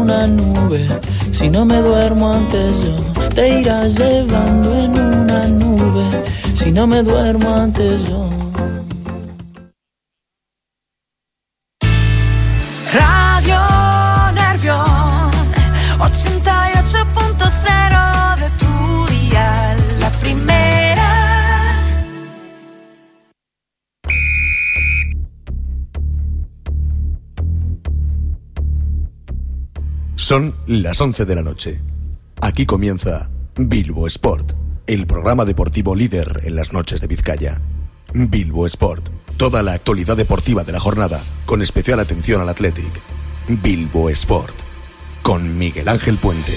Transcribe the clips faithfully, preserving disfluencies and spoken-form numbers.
una nube. Si no me duermo antes yo, te irás llevando en una nube. Si no me duermo antes yo. Radio Nervión ochenta y ocho punto cero de tu dial, la primera. Son las once de la noche. Aquí comienza Bilbo Sport, el programa deportivo líder en las noches de Vizcaya. Bilbo Sport, toda la actualidad deportiva de la jornada, con especial atención al Athletic. Bilbo Sport, con Miguel Ángel Puente.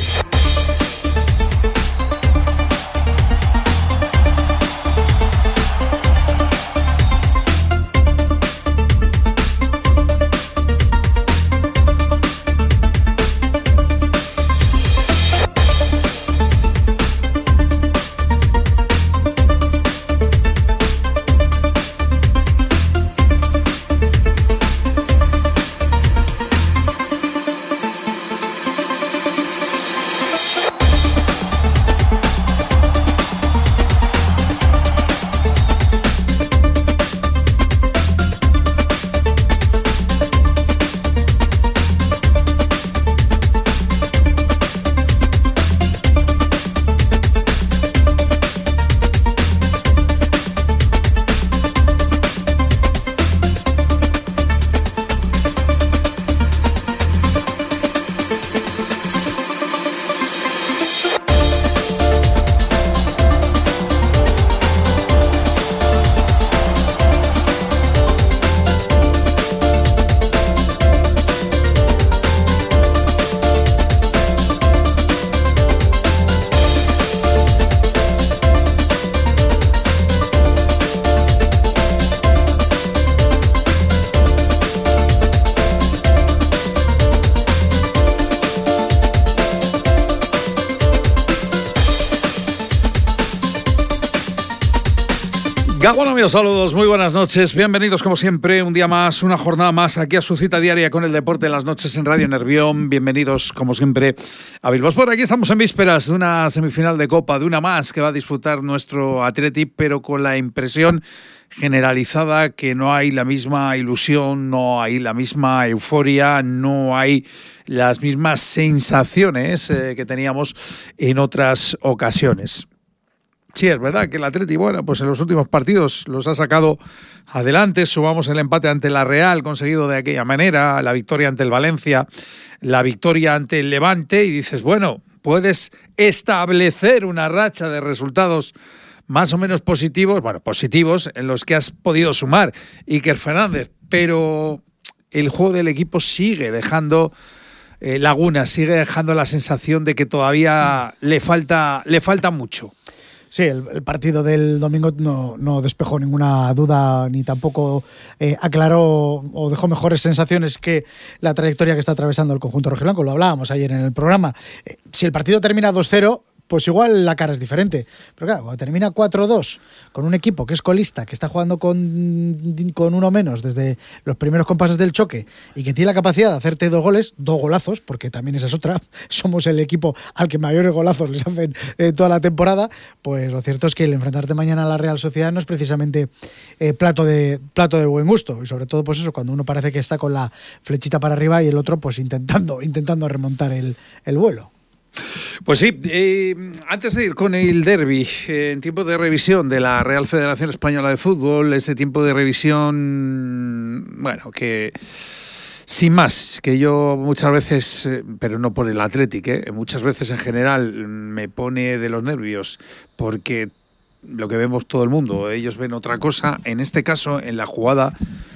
Gabón, amigos, saludos, muy buenas noches, bienvenidos como siempre, un día más, una jornada más aquí a su cita diaria con el deporte en las noches en Radio Nervión. Bienvenidos como siempre a Bilbo Sport. Aquí estamos en vísperas de una semifinal de Copa, de una más que va a disfrutar nuestro Athletic, pero con la impresión generalizada que no hay la misma ilusión, no hay la misma euforia, no hay las mismas sensaciones eh, que teníamos en otras ocasiones. Sí, es verdad que el Athletic, bueno, pues en los últimos partidos los ha sacado adelante. Sumamos el empate ante la Real, conseguido de aquella manera, la victoria ante el Valencia, la victoria ante el Levante, y dices, bueno, puedes establecer una racha de resultados más o menos positivos, bueno, positivos en los que has podido sumar Iker Fernández, pero el juego del equipo sigue dejando eh, lagunas, sigue dejando la sensación de que todavía le falta, le falta mucho. Sí, el, el partido del domingo no, no despejó ninguna duda ni tampoco eh, aclaró o dejó mejores sensaciones que la trayectoria que está atravesando el conjunto rojiblanco. Lo hablábamos ayer en el programa. Eh, si el partido termina dos cero, pues igual la cara es diferente. Pero claro, cuando termina cuatro dos, con un equipo que es colista, que está jugando con, con uno menos desde los primeros compases del choque y que tiene la capacidad de hacerte dos goles, dos golazos, porque también esa es otra, somos el equipo al que mayores golazos les hacen eh, toda la temporada, pues lo cierto es que el enfrentarte mañana a la Real Sociedad no es precisamente eh, plato de plato de buen gusto, y sobre todo pues eso, cuando uno parece que está con la flechita para arriba y el otro pues intentando, intentando remontar el, el vuelo. Pues sí, eh, antes de ir con el derbi, eh, en tiempo de revisión de la Real Federación Española de Fútbol, ese tiempo de revisión, bueno, que sin más, que yo muchas veces, eh, pero no por el Athletic, eh, muchas veces en general me pone de los nervios, porque lo que vemos todo el mundo, ellos ven otra cosa, en este caso, en la jugada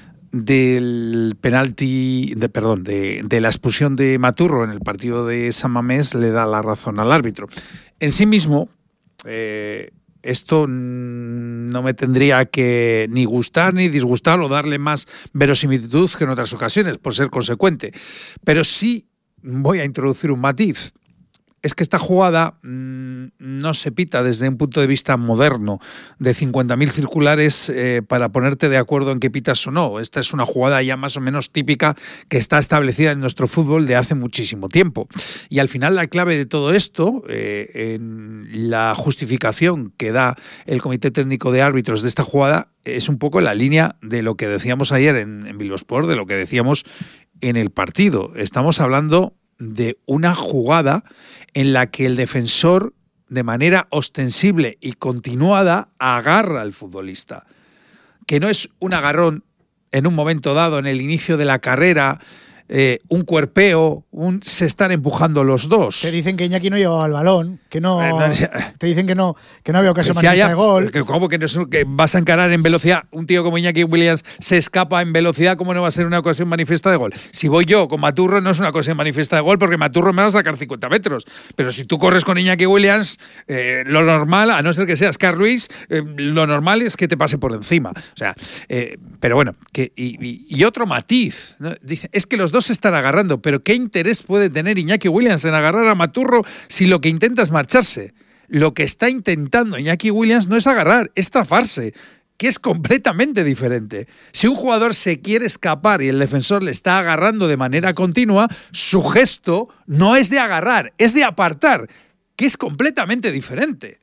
del penalti, de, perdón, de, de la expulsión de Maturro en el partido de San Mamés, le da la razón al árbitro. En sí mismo, eh, esto no me tendría que ni gustar ni disgustar o darle más verosimilitud que en otras ocasiones, por ser consecuente. Pero sí voy a introducir un matiz. es que esta jugada mmm, no se pita desde un punto de vista moderno, de cincuenta mil circulares eh, para ponerte de acuerdo en qué pitas o no. Esta es una jugada ya más o menos típica que está establecida en nuestro fútbol de hace muchísimo tiempo. Y al final la clave de todo esto, eh, en la justificación que da el Comité Técnico de Árbitros de esta jugada, es un poco la línea de lo que decíamos ayer en, en Bilbo Sport, de lo que decíamos en el partido. Estamos hablando de una jugada en la que el defensor, de manera ostensible y continuada, agarra al futbolista. Que no es un agarrón en un momento dado, en el inicio de la carrera, eh, un cuerpeo, un se están empujando los dos. Te dicen que Iñaki no llevaba el balón, que no, Eh, no, te dicen que no, que no había ocasión Si manifiesta haya- de gol. que ¿Cómo que, no es un- que vas a encarar en velocidad? Un tío como Iñaki Williams se escapa en velocidad, ¿cómo no va a ser una ocasión manifiesta de gol? Si voy yo con Maturro no es una ocasión manifiesta de gol porque Maturro me va a sacar cincuenta metros. Pero si tú corres con Iñaki Williams, eh, lo normal, a no ser que seas Carl Lewis, eh, lo normal es que te pase por encima. O sea, eh, pero bueno, que, y, y- y otro matiz, ¿no? Dice, es que los dos se están agarrando, pero ¿qué interés puede tener Iñaki Williams en agarrar a Maturro si lo que intenta es marcharse? Lo que está intentando Iñaki Williams no es agarrar, es zafarse, que es completamente diferente. Si un jugador se quiere escapar y el defensor le está agarrando de manera continua, su gesto no es de agarrar, es de apartar, que es completamente diferente.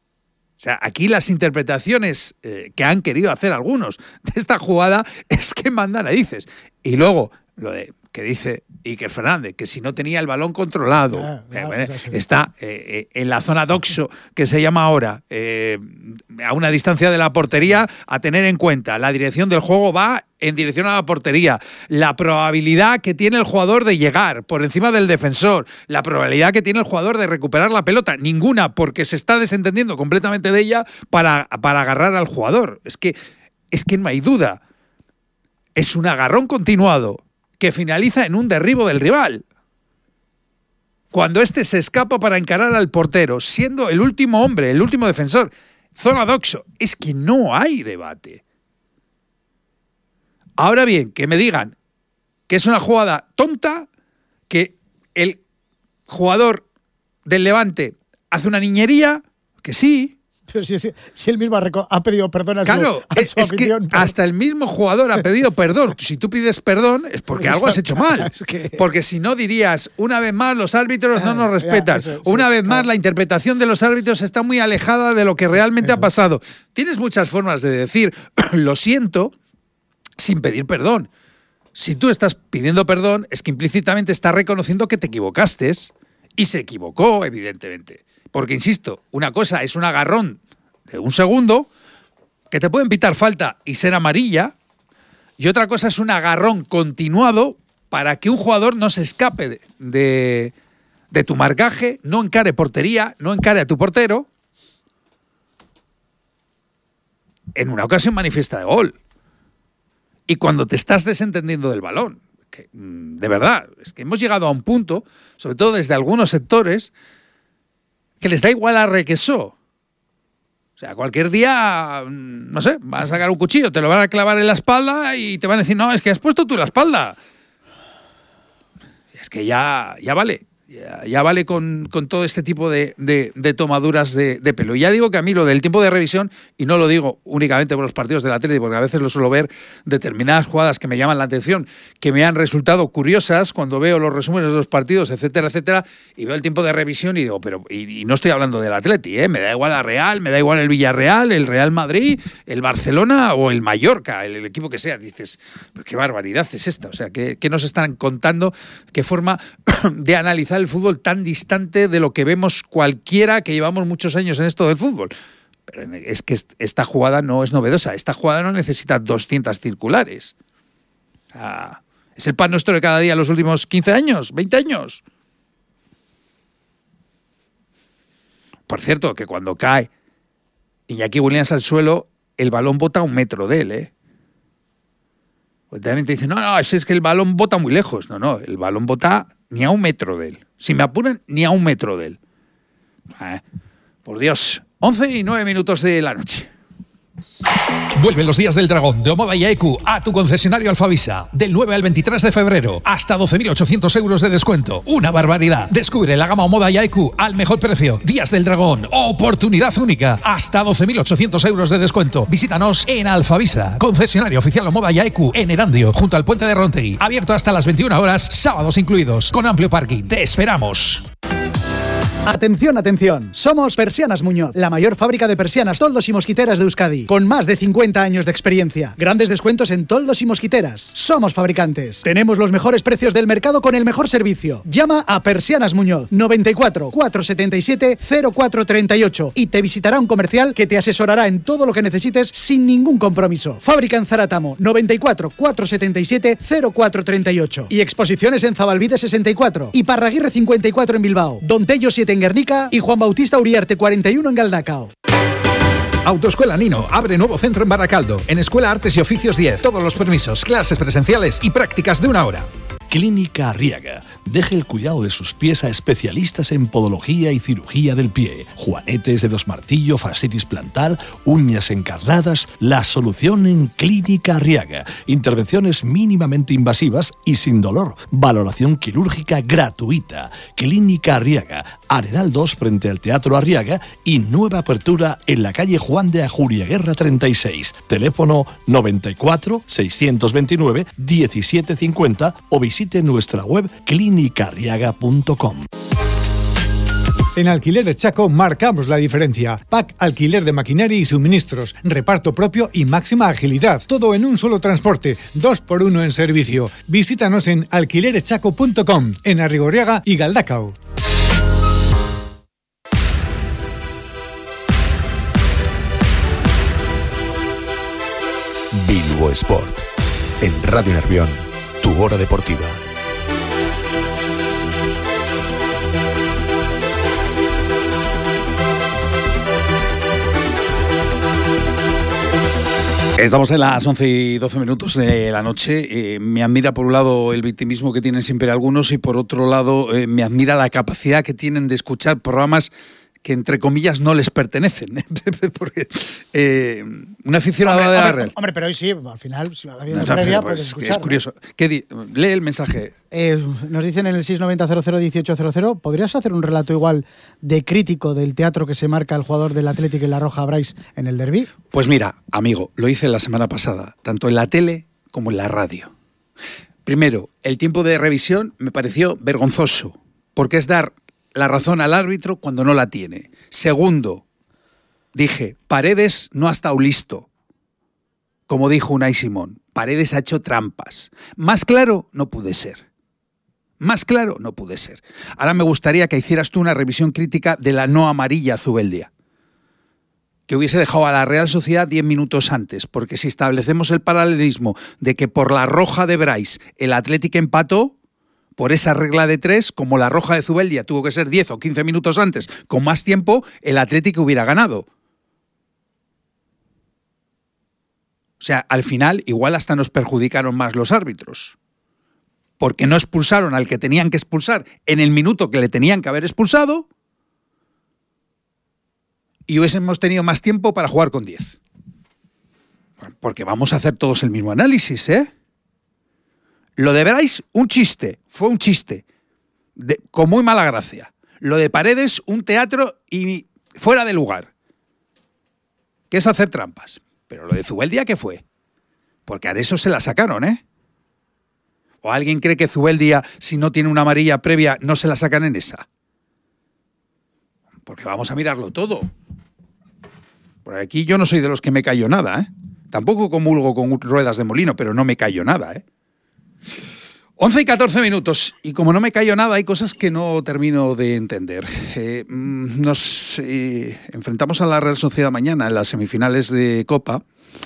O sea, aquí las interpretaciones eh, que han querido hacer algunos de esta jugada es que mandan narices. Y luego, lo de que dice Iker Fernández, que si no tenía el balón controlado, Ah, eh, ah, bueno, pues eso. está eh, eh, en la zona doxo, que se llama ahora, eh, a una distancia de la portería, a tener en cuenta, la dirección del juego va en dirección a la portería, la probabilidad que tiene el jugador de llegar por encima del defensor, la probabilidad que tiene el jugador de recuperar la pelota, ninguna, porque se está desentendiendo completamente de ella para, para agarrar al jugador. Es que, es que no hay duda. Es un agarrón continuado que finaliza en un derribo del rival. Cuando éste se escapa para encarar al portero, siendo el último hombre, el último defensor, zona doxo, es que no hay debate. Ahora bien, que me digan que es una jugada tonta, que el jugador del Levante hace una niñería, que sí. Pero si, si, si él mismo ha, reco- ha pedido perdón a Claro, su, a es, su es que afición. por- hasta el mismo jugador ha pedido perdón. Si tú pides perdón es porque algo has hecho mal. Es que- Porque si no dirías, una vez más los árbitros no Ah, nos ya, respetan. eso, sí, Una vez más claro. la interpretación de los árbitros está muy alejada de lo que realmente eso. ha pasado. Tienes muchas formas de decir, lo siento, sin pedir perdón. Si tú estás pidiendo perdón, es que implícitamente estás reconociendo que te equivocaste y se equivocó, evidentemente. Porque, insisto, una cosa es un agarrón de un segundo, que te pueden pitar falta y ser amarilla, y otra cosa es un agarrón continuado para que un jugador no se escape de, de, de tu marcaje, no encare portería, no encare a tu portero, en una ocasión manifiesta de gol. Y cuando te estás desentendiendo del balón, que, de verdad, es que hemos llegado a un punto, sobre todo desde algunos sectores, que les da igual a Requesó. O sea, cualquier día, no sé, van a sacar un cuchillo, te lo van a clavar en la espalda y te van a decir, no, es que has puesto tú la espalda. Es que ya, ya vale. Ya, ya vale con, con todo este tipo de, de, de tomaduras de, de pelo. Y ya digo que a mí lo del tiempo de revisión, y no lo digo únicamente por los partidos del Atlético, porque a veces lo suelo ver determinadas jugadas que me llaman la atención, que me han resultado curiosas cuando veo los resúmenes de los partidos, etcétera, etcétera, y veo el tiempo de revisión y digo, pero y, y no estoy hablando del Atleti, ¿eh? Me da igual la Real, me da igual el Villarreal, el Real Madrid, el Barcelona o el Mallorca, el, el equipo que sea. Dices, pero qué barbaridad es esta. O sea, ¿qué, qué nos están contando? ¿Qué forma de analizar el fútbol tan distante de lo que vemos cualquiera que llevamos muchos años en esto del fútbol? Pero es que esta jugada no es novedosa. Esta jugada no necesita doscientas circulares. O sea, es el pan nuestro de cada día los últimos quince años, veinte años. Por cierto, que cuando cae Iñaki Williams al suelo, el balón bota a un metro de él, ¿eh? Pues también te dicen, no, no, es que el balón bota muy lejos. No, no, el balón bota ni a un metro de él. Si me apuran, ni a un metro de él. Eh, por Dios, once y nueve minutos de la noche. Vuelven los días del dragón de Omoda y Aeku a tu concesionario Alfavisa. Del nueve al veintitrés de febrero. Hasta doce mil ochocientos euros de descuento. Una barbaridad. Descubre la gama Omoda y Aeku al mejor precio. Días del dragón. Oportunidad única. Hasta doce mil ochocientos euros de descuento. Visítanos en Alfavisa. Concesionario oficial Omoda y Aeku en Erandio, junto al puente de Rontegui. Abierto hasta las veintiuna horas, sábados incluidos. Con amplio parking. Te esperamos. Atención, atención. Somos Persianas Muñoz, la mayor fábrica de persianas, toldos y mosquiteras de Euskadi, con más de cincuenta años de experiencia. Grandes descuentos en toldos y mosquiteras. Somos fabricantes. Tenemos los mejores precios del mercado con el mejor servicio. Llama a Persianas Muñoz, noventa y cuatro, cuatrocientos setenta y siete, cero cuatro treinta y ocho, y te visitará un comercial que te asesorará en todo lo que necesites sin ningún compromiso. Fábrica en Zaratamo, noventa y cuatro, cuatrocientos setenta y siete, cero cuatro treinta y ocho. Y exposiciones en Zabalbide sesenta y cuatro y Parraguirre cincuenta y cuatro en Bilbao. Don Tello siete en Guernica y Juan Bautista Uriarte cuarenta y uno en Galdacao. Autoescuela Nino abre nuevo centro en Baracaldo. En Escuela Artes y Oficios diez. Todos los permisos, clases presenciales y prácticas de una hora. Clínica Arriaga. Deje el cuidado de sus pies a especialistas en podología y cirugía del pie. Juanetes, dedos martillo, fascitis plantar, uñas encarnadas. La solución en Clínica Arriaga. Intervenciones mínimamente invasivas y sin dolor. Valoración quirúrgica gratuita. Clínica Arriaga. Arenal dos frente al Teatro Arriaga y nueva apertura en la calle Juan de Ajuriaguerra treinta y seis. Teléfono noventa y cuatro, seiscientos veintinueve, diecisiete cincuenta o visite nuestra web clínica arriaga punto com. En Alquileres Chaco marcamos la diferencia. Pack alquiler de maquinaria y suministros, reparto propio y máxima agilidad. Todo en un solo transporte, dos por uno en servicio. Visítanos en alquileres chaco punto com, en Arrigorriaga y Galdacao. Bilbo Sport. En Radio Nervión, tu hora deportiva. Estamos en las once y doce minutos de la noche. Eh, me admira por un lado el victimismo que tienen siempre algunos y por otro lado eh, me admira la capacidad que tienen de escuchar programas que entre comillas no les pertenecen. Porque eh, una aficionada hombre, de la hombre, Real. Hombre, pero hoy sí, al final, si había una No, previa, pues, puedes escuchar. es curioso. ¿Qué di- Lee el mensaje. Eh, nos dicen en el seis noventa cero cero dieciocho cero cero, ¿podrías hacer un relato igual de crítico del teatro que se marca el jugador del Atlético en la Roja Brais en el derbi? Pues mira, amigo, lo hice la semana pasada, tanto en la tele como en la radio. Primero, el tiempo de revisión me pareció vergonzoso, porque es dar la razón al árbitro cuando no la tiene. Segundo, dije, Paredes no ha estado listo. Como dijo Unai Simón, Paredes ha hecho trampas. Más claro no pude ser. Más claro no pude ser. Ahora me gustaría que hicieras tú una revisión crítica de la no amarilla a Zubeldia. Que hubiese dejado a la Real Sociedad diez minutos antes, porque si establecemos el paralelismo de que por la roja de Brais el Atlético empató, por esa regla de tres, como la roja de Zubeldia tuvo que ser diez o quince minutos antes, con más tiempo, el Atlético hubiera ganado. O sea, al final igual hasta nos perjudicaron más los árbitros, porque no expulsaron al que tenían que expulsar en el minuto que le tenían que haber expulsado y hubiésemos tenido más tiempo para jugar con diez. Porque vamos a hacer todos el mismo análisis, ¿eh? Lo de Brais, un chiste, fue un chiste, de, con muy mala gracia. Lo de Paredes, un teatro y fuera de lugar, que es hacer trampas. Pero lo de Zubeldia, ¿qué fue? Porque a eso se la sacaron, ¿eh? ¿O alguien cree que Zubeldia, si no tiene una amarilla previa, no se la sacan en esa? Porque vamos a mirarlo todo. Por aquí yo no soy de los que me callo nada, ¿eh? Tampoco comulgo con ruedas de molino, pero no me callo nada, ¿eh? once y catorce minutos, y como no me callo nada, hay cosas que no termino de entender. Eh, nos eh, enfrentamos a la Real Sociedad mañana en las semifinales de Copa,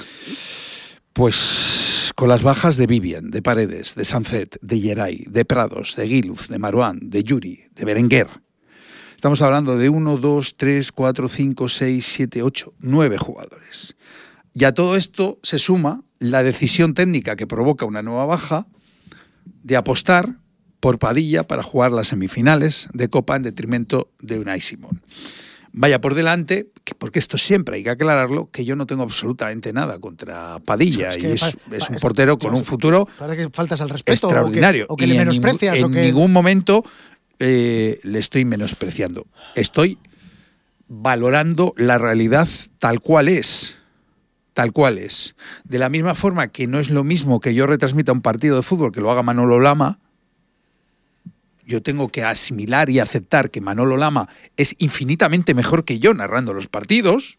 pues con las bajas de Vivian, de Paredes, de Sancet, de Geray, de Prados, de Guiluz, de Marouane, de Yuri, de Berenguer. Estamos hablando de uno, dos, tres, cuatro, cinco, seis, siete, ocho, nueve jugadores. Y a todo esto se suma la decisión técnica que provoca una nueva baja de apostar por Padilla para jugar las semifinales de Copa en detrimento de Unai Simón. vaya por delante, porque esto siempre hay que aclararlo, que yo no tengo absolutamente nada contra Padilla, es que, y es, pa, es un es, portero con un futuro parece que faltas al respeto extraordinario. O que, o que le menosprecias. En, o que... en ningún momento eh, le estoy menospreciando. Estoy valorando la realidad tal cual es. Tal cual es. De la misma forma que no es lo mismo que yo retransmita un partido de fútbol que lo haga Manolo Lama, yo tengo que asimilar y aceptar que Manolo Lama es infinitamente mejor que yo narrando los partidos.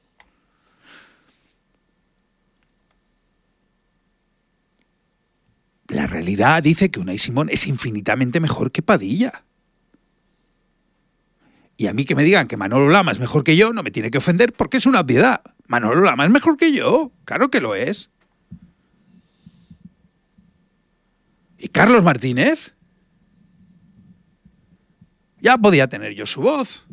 La realidad dice que Unai Simón es infinitamente mejor que Padilla. Y a mí que me digan que Manolo Lama es mejor que yo no me tiene que ofender porque es una obviedad. Manolo Lama es mejor que yo, claro que lo es. ¿Y Carlos Martínez? Ya podía tener yo su voz,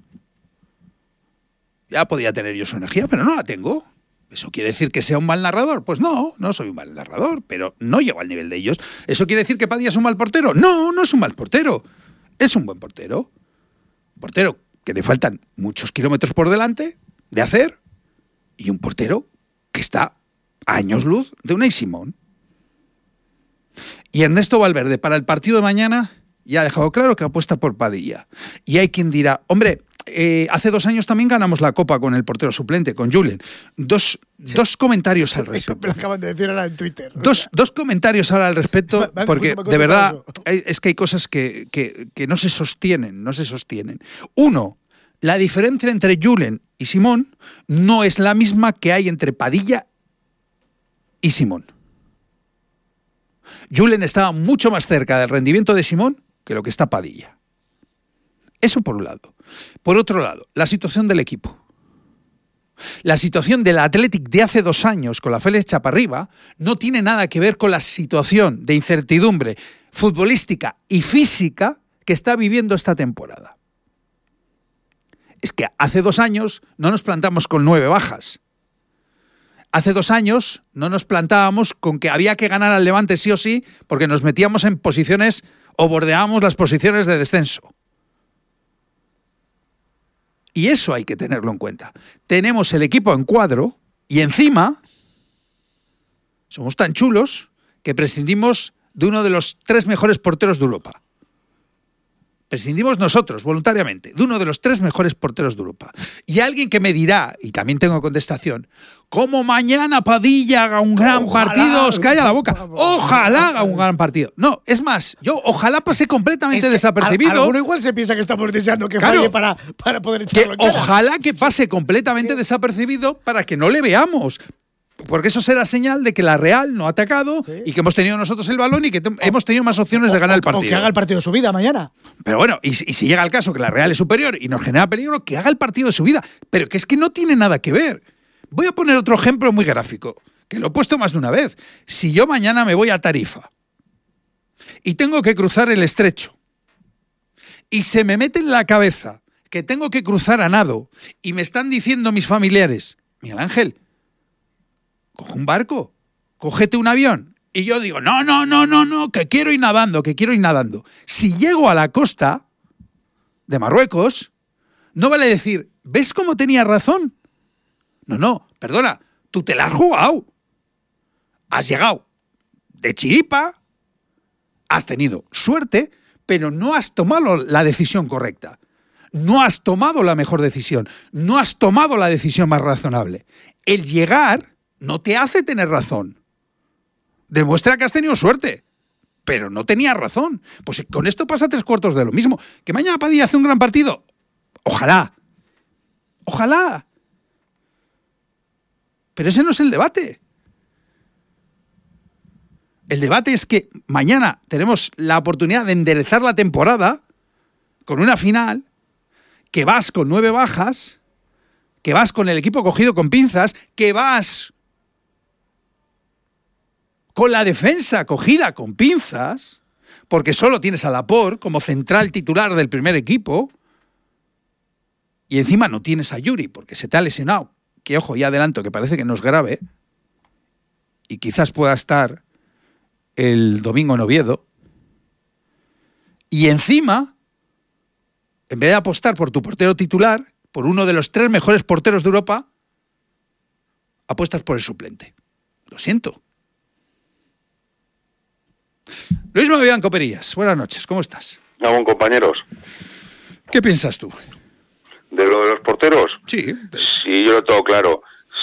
ya podía tener yo su energía, pero no la tengo. ¿Eso quiere decir que sea un mal narrador? Pues no, no soy un mal narrador, pero no llego al nivel de ellos. ¿Eso quiere decir que Padilla es un mal portero? No, no es un mal portero, es un buen portero. Portero que le faltan muchos kilómetros por delante de hacer y un portero que está a años luz de Unai Simón. Y Ernesto Valverde, para el partido de mañana, ya ha dejado claro que apuesta por Padilla. Y hay quien dirá, hombre, eh, hace dos años también ganamos la Copa con el portero suplente, con Julen. Dos, sí. dos comentarios al respecto. Me lo acaban de decir ahora en Twitter. Dos, dos comentarios ahora al respecto, porque de verdad es que hay cosas que, que, que no se sostienen, no se sostienen. Uno, la diferencia entre Julen y Simón no es la misma que hay entre Padilla y Simón. Julen estaba mucho más cerca del rendimiento de Simón que lo que está Padilla. Eso por un lado. Por otro lado, la situación del equipo. La situación del Athletic de hace dos años con la Félix Chaparriba no tiene nada que ver con la situación de incertidumbre futbolística y física que está viviendo esta temporada. Es que hace dos años no nos plantamos con nueve bajas. Hace dos años no nos plantábamos con que había que ganar al Levante sí o sí porque nos metíamos en posiciones o bordeábamos las posiciones de descenso. Y eso hay que tenerlo en cuenta. Tenemos el equipo en cuadro y encima somos tan chulos que prescindimos de uno de los tres mejores porteros de Europa. Prescindimos nosotros, voluntariamente, de uno de los tres mejores porteros de Europa. Y alguien que me dirá, y también tengo contestación, ¿cómo mañana Padilla haga un gran ojalá, partido? Os calla la boca. Ojalá haga un gran partido. No, es más, yo ojalá pase completamente es que desapercibido. A, alguno igual se piensa que estamos deseando que claro, falle para, para poder echarlo en cara. Ojalá que pase completamente desapercibido para que no le veamos. Porque eso será señal de que la Real no ha atacado ¿sí? y que hemos tenido nosotros el balón y que te- o, hemos tenido más opciones o, de ganar el partido. O que haga el partido de su vida mañana. Pero bueno, y, y si llega el caso que la Real es superior y nos genera peligro, que haga el partido de su vida. Pero que es que no tiene nada que ver. Voy a poner otro ejemplo muy gráfico, que lo he puesto más de una vez. Si yo mañana me voy a Tarifa y tengo que cruzar el estrecho y se me mete en la cabeza que tengo que cruzar a nado y me están diciendo mis familiares, Miguel Ángel, coge un barco, cógete un avión. Y yo digo, no, no, no, no, no, que quiero ir nadando, que quiero ir nadando. Si llego a la costa de Marruecos, no vale decir, ¿ves cómo tenía razón? No, no, perdona, tú te la has jugado. Has llegado de chiripa, has tenido suerte, pero no has tomado la decisión correcta. No has tomado la mejor decisión. No has tomado la decisión más razonable. El llegar no te hace tener razón. Demuestra que has tenido suerte, pero no tenías razón. Pues con esto pasa tres cuartos de lo mismo. Que mañana Padilla hace un gran partido. Ojalá. Ojalá. Pero ese no es el debate. El debate es que mañana tenemos la oportunidad de enderezar la temporada con una final, que vas con nueve bajas, que vas con el equipo cogido con pinzas, que vas con la defensa cogida con pinzas, porque solo tienes a Laporte como central titular del primer equipo, y encima no tienes a Yuri porque se te ha lesionado, que ojo, ya adelanto que parece que no es grave, y quizás pueda estar el domingo en Oviedo, y encima, en vez de apostar por tu portero titular, por uno de los tres mejores porteros de Europa, apuestas por el suplente. Lo siento. Luis Mavián Coperillas, buenas noches, ¿cómo estás? Vamos, compañeros. ¿Qué piensas tú? ¿De lo de los porteros? Sí. Sí, yo lo tengo claro.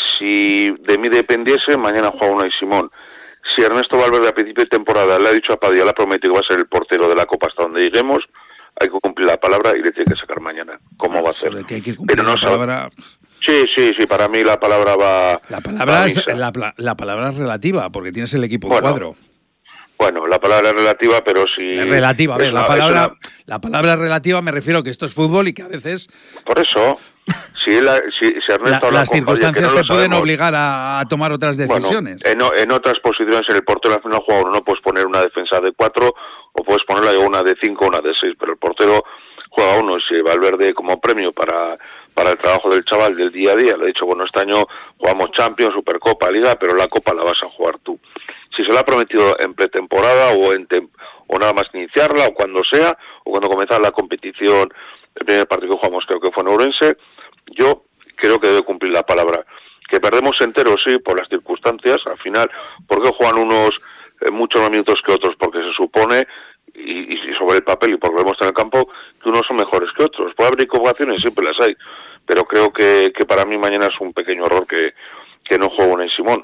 Si de mí dependiese, mañana juega Unai Simón. Si Ernesto Valverde a principio de temporada le ha dicho a Padilla, le ha prometido que va a ser el portero de la Copa hasta donde lleguemos, hay que cumplir la palabra y le tiene que sacar mañana. ¿Cómo bueno, va a ser? Que hay que cumplir Pero no la palabra... Sí, sí, sí, para mí la palabra va... La palabra, es, la, la palabra es relativa, porque tienes el equipo bueno, cuadro. Bueno, la palabra es relativa, pero si... Es relativa, a ver, es la una, palabra una... la palabra relativa me refiero a que esto es fútbol y que a veces... Por eso, si, él, si, si Ernesto... La, las circunstancias no te pueden sabemos. obligar a, a tomar otras decisiones. Bueno, en, en otras posiciones en el portero al final juega uno, no puedes poner una defensa de cuatro o puedes ponerla una de cinco o una de seis, pero el portero juega uno y si Valverde como premio para... para el trabajo del chaval del día a día. Le he dicho, bueno, este año jugamos Champions, Supercopa, Liga, pero la Copa la vas a jugar tú. Si se la ha prometido en pretemporada o en tem- o nada más iniciarla, o cuando sea, o cuando comenzara la competición, el primer partido que jugamos creo que fue en Ourense, yo creo que debe cumplir la palabra. Que perdemos enteros, sí, por las circunstancias, al final, porque juegan unos eh, muchos más minutos que otros, porque se supone... Y, y sobre el papel y porque lo hemos en el campo que unos son mejores que otros. Puede haber equivocaciones, siempre las hay, pero creo que, que para mí mañana es un pequeño error que, que no juegue Unai Simón.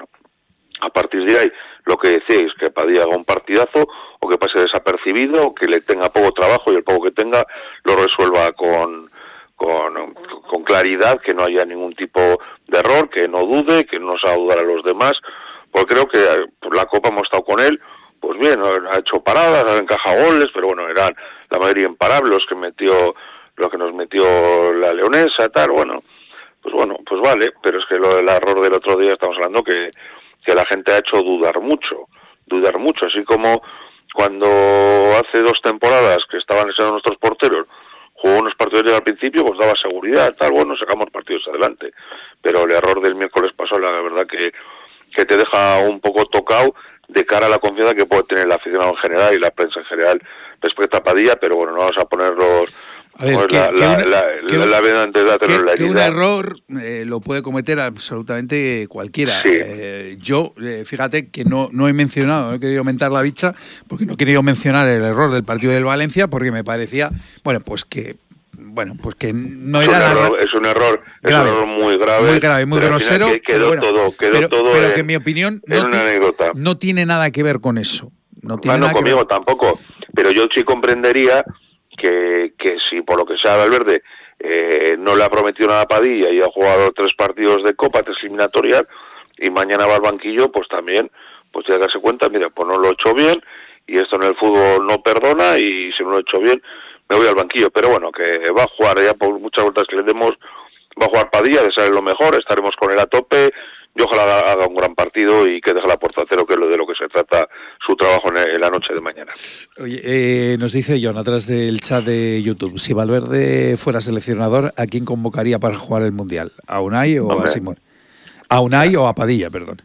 A partir de ahí, lo que decíais, que Padilla haga un partidazo o que pase desapercibido o que le tenga poco trabajo y el poco que tenga lo resuelva con, con, con claridad, que no haya ningún tipo de error, que no dude, que no se haga dudar a los demás, porque creo que por la Copa hemos estado con él. Pues bien, ha hecho paradas, ha encajado goles, pero bueno, eran la mayoría imparables los que metió, lo que nos metió la leonesa, tal, bueno, pues bueno, pues vale, pero es que lo del error del otro día estamos hablando que, que la gente ha hecho dudar mucho, dudar mucho, así como cuando hace dos temporadas que estaban siendo nuestros porteros, jugó unos partidos al principio, pues daba seguridad, tal, bueno, sacamos partidos adelante, pero el error del miércoles pasado, la verdad que, que te deja un poco tocado de cara a la confianza que puede tener el aficionado en general y la prensa en general respecto a Padilla, pero bueno, no vamos a ponerlos a ver, pues que, la, que la, una, la, que, la, la vida antes de tener la que herida. un error eh, lo puede cometer absolutamente cualquiera. Sí. Eh, yo, eh, fíjate que no, no he mencionado, no he querido aumentar la bicha, porque no he querido mencionar el error del partido del Valencia, porque me parecía, bueno, pues que Bueno, pues que no es era un la... error, es un error, grave, es un error muy grave, muy grave, muy grosero, quedó pero bueno, todo, quedó pero, todo pero en, que en mi opinión no, en una ti, anécdota. no tiene nada que ver con eso. No tiene bueno, nada conmigo que ver. tampoco, pero yo sí comprendería que, que si por lo que sea Valverde eh, no le ha prometido nada a Padilla y ha jugado tres partidos de Copa, tres eliminatorias, y mañana va al banquillo, pues también, pues tiene que darse cuenta, mira, pues no lo he hecho bien, y esto en el fútbol no perdona, y si no lo he hecho bien, me voy al banquillo. Pero bueno, que va a jugar ya por muchas vueltas que le demos, va a jugar Padilla, de ser lo mejor, estaremos con él a tope, y ojalá haga un gran partido y que deje la puerta a cero, que es lo de lo que se trata su trabajo en la noche de mañana. Oye, eh, nos dice John, atrás del chat de YouTube, si Valverde fuera seleccionador, ¿a quién convocaría para jugar el Mundial? ¿A Unai o Hombre. a Simón? ¿A Unai o a Padilla, perdón?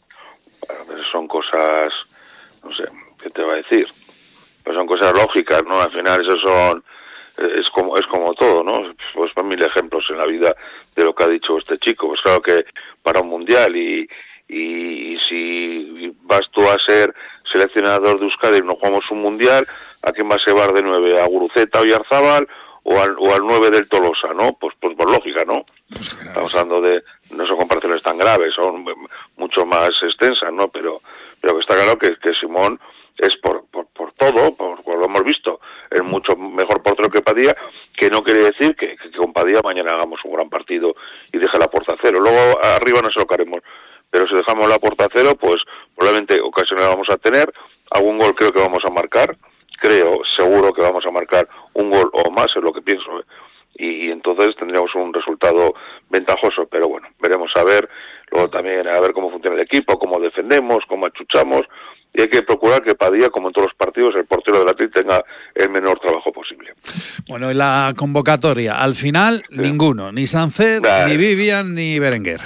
Bueno, son cosas, no sé, ¿qué te va a decir? Pues son cosas lógicas, ¿no? Al final eso son, es como es como todo, ¿no? Pues van mil ejemplos en la vida de lo que ha dicho este chico. Pues claro que para un mundial y, y, y si vas tú a ser seleccionador de Euskadi y no jugamos un mundial, ¿a quién vas a llevar de nueve? ¿A Guruceta o Yarzábal o al, o al nueve del Tolosa, no? Pues, pues por lógica, ¿no? Pues claro, estamos hablando de, no son comparaciones tan graves, son mucho más extensas, ¿no? Pero, pero que está claro que, que Simón es por, por, por todo, por, por lo hemos visto, es mucho mejor portero que Padilla, que no quiere decir que, que, que con Padilla mañana hagamos un gran partido y deje la puerta a cero. Luego arriba no se lo haremos, pero si dejamos la puerta a cero, pues probablemente ocasiones vamos a tener, algún gol creo que vamos a marcar, creo, seguro que vamos a marcar un gol o más, es lo que pienso, ¿eh? y, y entonces tendríamos un resultado ventajoso, pero bueno, veremos a ver, luego también a ver cómo funciona el equipo, cómo defendemos, cómo achuchamos, y hay que procurar que Padilla, como en todos los partidos, el portero del Atleti tenga el menor trabajo posible. Bueno, en la convocatoria, al final, sí. ninguno, ni Sánchez, nah, ni Vivian, ni Berenguer.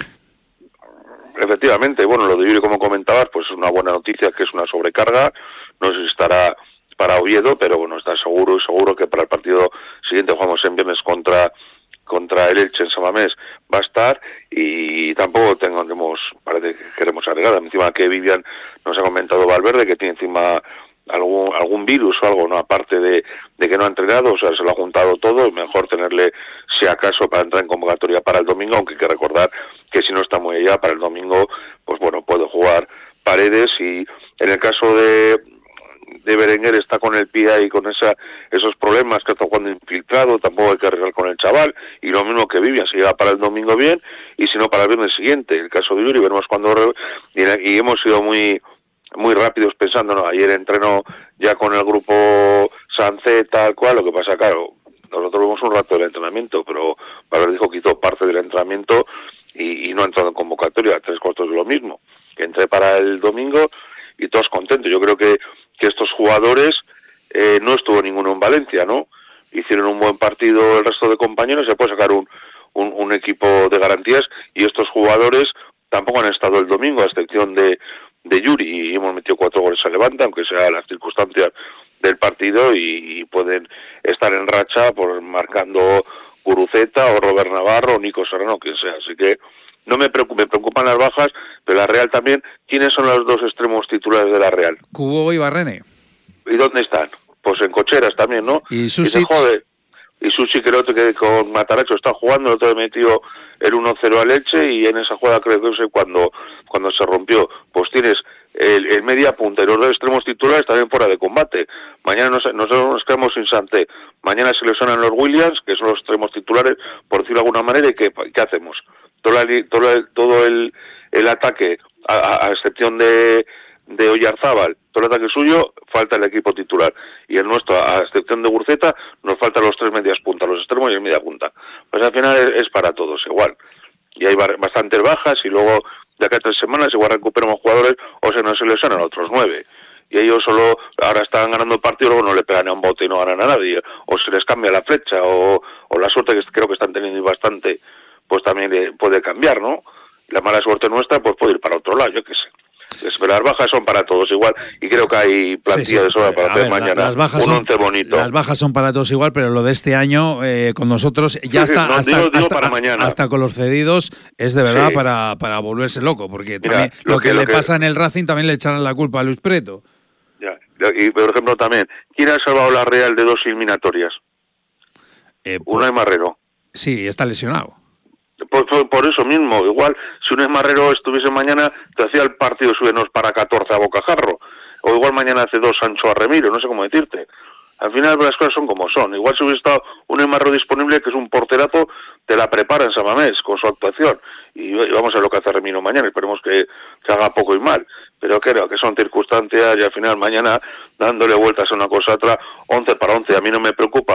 Efectivamente, bueno, lo de Vivian, como comentabas, pues es una buena noticia, que es una sobrecarga, no sé si estará para Oviedo, pero bueno, está seguro y seguro que para el partido siguiente jugamos en viernes contra contra el Elche en Samamés va a estar, y tampoco tengamos, parece que queremos agregar, encima que Vivian nos ha comentado Valverde que tiene encima algún algún virus o algo, no, aparte de, de que no ha entrenado, o sea, se lo ha juntado todo, y mejor tenerle, si acaso, para entrar en convocatoria para el domingo, aunque hay que recordar que si no está muy allá, para el domingo, pues bueno, puede jugar Paredes, y en el caso de de Berenguer está con el pie ahí, con esa, esos problemas que está jugando infiltrado, tampoco hay que arriesgar con el chaval, y lo mismo que Vivian, si llega para el domingo bien, y si no para el viernes siguiente. El caso de Yuri, veremos cuando, y, y hemos sido muy muy rápidos pensando, ¿no? Ayer entrenó ya con el grupo Sánchez, tal cual, lo que pasa, claro, nosotros vemos un rato del entrenamiento, pero Valverde dijo que hizo parte del entrenamiento y, y no ha entrado en convocatoria, tres cuartos de lo mismo, que entré para el domingo y todos contentos. Yo creo que que estos jugadores, eh, no estuvo ninguno en Valencia, ¿no? Hicieron un buen partido el resto de compañeros, se puede sacar un, un, un equipo de garantías, y estos jugadores tampoco han estado el domingo, a excepción de, de Yuri, y hemos metido cuatro goles a Levante, aunque sea las circunstancias del partido, y, y pueden estar en racha por marcando Guruceta o Robert Navarro o Nico Serrano, quien sea. Así que no me preocupa, me preocupan las bajas, pero la Real también. ¿Quiénes son los dos extremos titulares de la Real? Cubo y Barrene. ¿Y dónde están? Pues en cocheras también, ¿no? Y Susic. Y Susic, creo que con Mataracho está jugando, el otro día metió el uno cero al Elche, y en esa jugada creo que no sé cuando, cuando se rompió. Pues tienes el, el media punta y los dos extremos titulares también fuera de combate. Mañana nos, nosotros nos quedamos sin Santé. Mañana se lesionan los Williams, que son los extremos titulares, por decirlo de alguna manera, ¿y qué, qué hacemos? Todo, la, todo, el, todo el, el ataque, a, a, a excepción de, de Oyarzábal, todo el ataque suyo, falta el equipo titular. Y el nuestro, a excepción de Guruceta, nos faltan los tres medias puntas, los extremos y el media punta. Pues al final es, es para todos igual. Y hay bastantes bajas, y luego de acá a tres semanas igual recuperamos jugadores, o se nos lesionan otros nueve. Y ellos solo ahora están ganando el partido, luego no le pegan a un bote y no ganan a nadie. O se les cambia la flecha, o, o la suerte que creo que están teniendo bastante, pues también puede cambiar, ¿no? La mala suerte nuestra pues puede ir para otro lado, yo qué sé. Pero las bajas son para todos igual, y creo que hay plantilla sí, sí. de sobra para a hacer ver, mañana las bajas un son, once bonito. Las bajas son para todos igual, pero lo de este año eh, con nosotros ya sí, está, sí, no, hasta, digo, digo hasta, para mañana. hasta con los cedidos es de verdad sí. para, para volverse loco, porque Mira, también lo, lo que, que le lo que... pasa en el Racing también le echarán la culpa a Luis Preto. Ya. Y por ejemplo también, ¿quién ha salvado la Real de dos eliminatorias? Eh, por... Unai Marrero. Sí, está lesionado. Por, por, por eso mismo, igual, si Unai Marrero estuviese mañana, te hacía el partido subiendo para catorce a Bocajarro, o igual mañana hace dos Sancho a Remiro, no sé cómo decirte. Al final las cosas son como son. Igual si hubiese estado Unai Marrero disponible, que es un porterazo, te la prepara en Samamés con su actuación. Y, y vamos a ver lo que hace Remiro mañana, esperemos que, que haga poco y mal. Pero creo que son circunstancias, y al final mañana, dándole vueltas a una cosa a otra, once para once, a mí no me preocupa,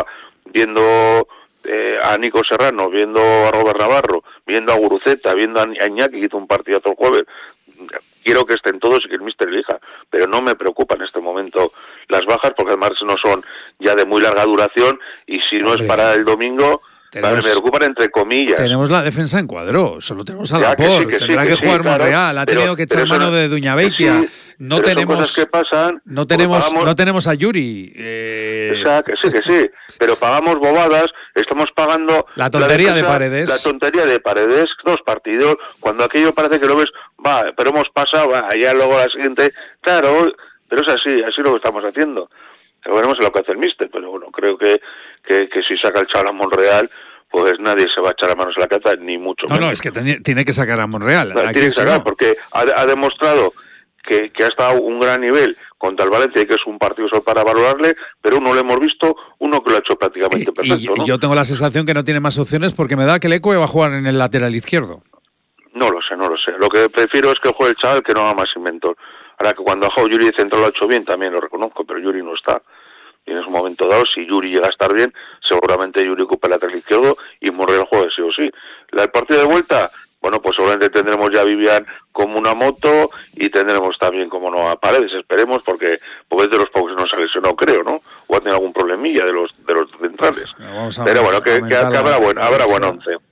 viendo eh, a Nico Serrano, viendo a Robert Navarro, viendo a Guruceta, viendo a Iñaki, que hizo un partidazo el jueves. Quiero que estén todos y que el míster elija, pero no me preocupa en este momento las bajas, porque además no son ya de muy larga duración, y si no Hombre. es para el domingo... Tenemos, me preocupan entre comillas. Tenemos la defensa en cuadro, solo tenemos a Laporte, que sí, que tendrá sí, que, que jugar sí, Monreal, claro, ha tenido pero, que echar mano de Duñabeitia, sí, no tenemos que pasan, no tenemos pagamos, no tenemos a Yuri. Eh... O sea, que sí, que sí, pero pagamos bobadas, estamos pagando la tontería la defensa, de Paredes. La tontería de Paredes, dos partidos, cuando aquello parece que lo ves, va, pero hemos pasado, va, allá luego la siguiente, claro, pero es así, así lo que estamos haciendo. Pero veremos lo que hace el míster, pero bueno, creo que, que, que si saca el chaval a Monreal, pues nadie se va a echar las manos a la cabeza, ni mucho no, menos. No, es que ten, tiene que sacar a Monreal. No, tiene que sacar, no. porque ha, ha demostrado que, que ha estado un gran nivel contra el Valencia, y que es un partido solo para valorarle, pero uno lo hemos visto, uno que lo ha hecho prácticamente y, perfecto. Y ¿no? yo tengo la sensación que no tiene más opciones, porque me da que Leque va a jugar en el lateral izquierdo. No lo sé, no lo sé. Lo que prefiero es que juegue el chaval, que no haga más inventor. Ahora que cuando ha jugado Yuri de central lo ha hecho bien, también lo reconozco, pero Yuri no está. Y en ese momento dado, si Yuri llega a estar bien, seguramente Yuri ocupa el lateral izquierdo y Monreal juegue sí o sí. La del partido de vuelta, bueno, pues seguramente tendremos ya a Vivian como una moto, y tendremos también, como no, a Paredes, esperemos, porque pues es de los pocos que nos ha lesionado, creo, ¿no? O ha tenido algún problemilla de los de los centrales. Pero bueno, que, que, que habrá buen, habrá buen once.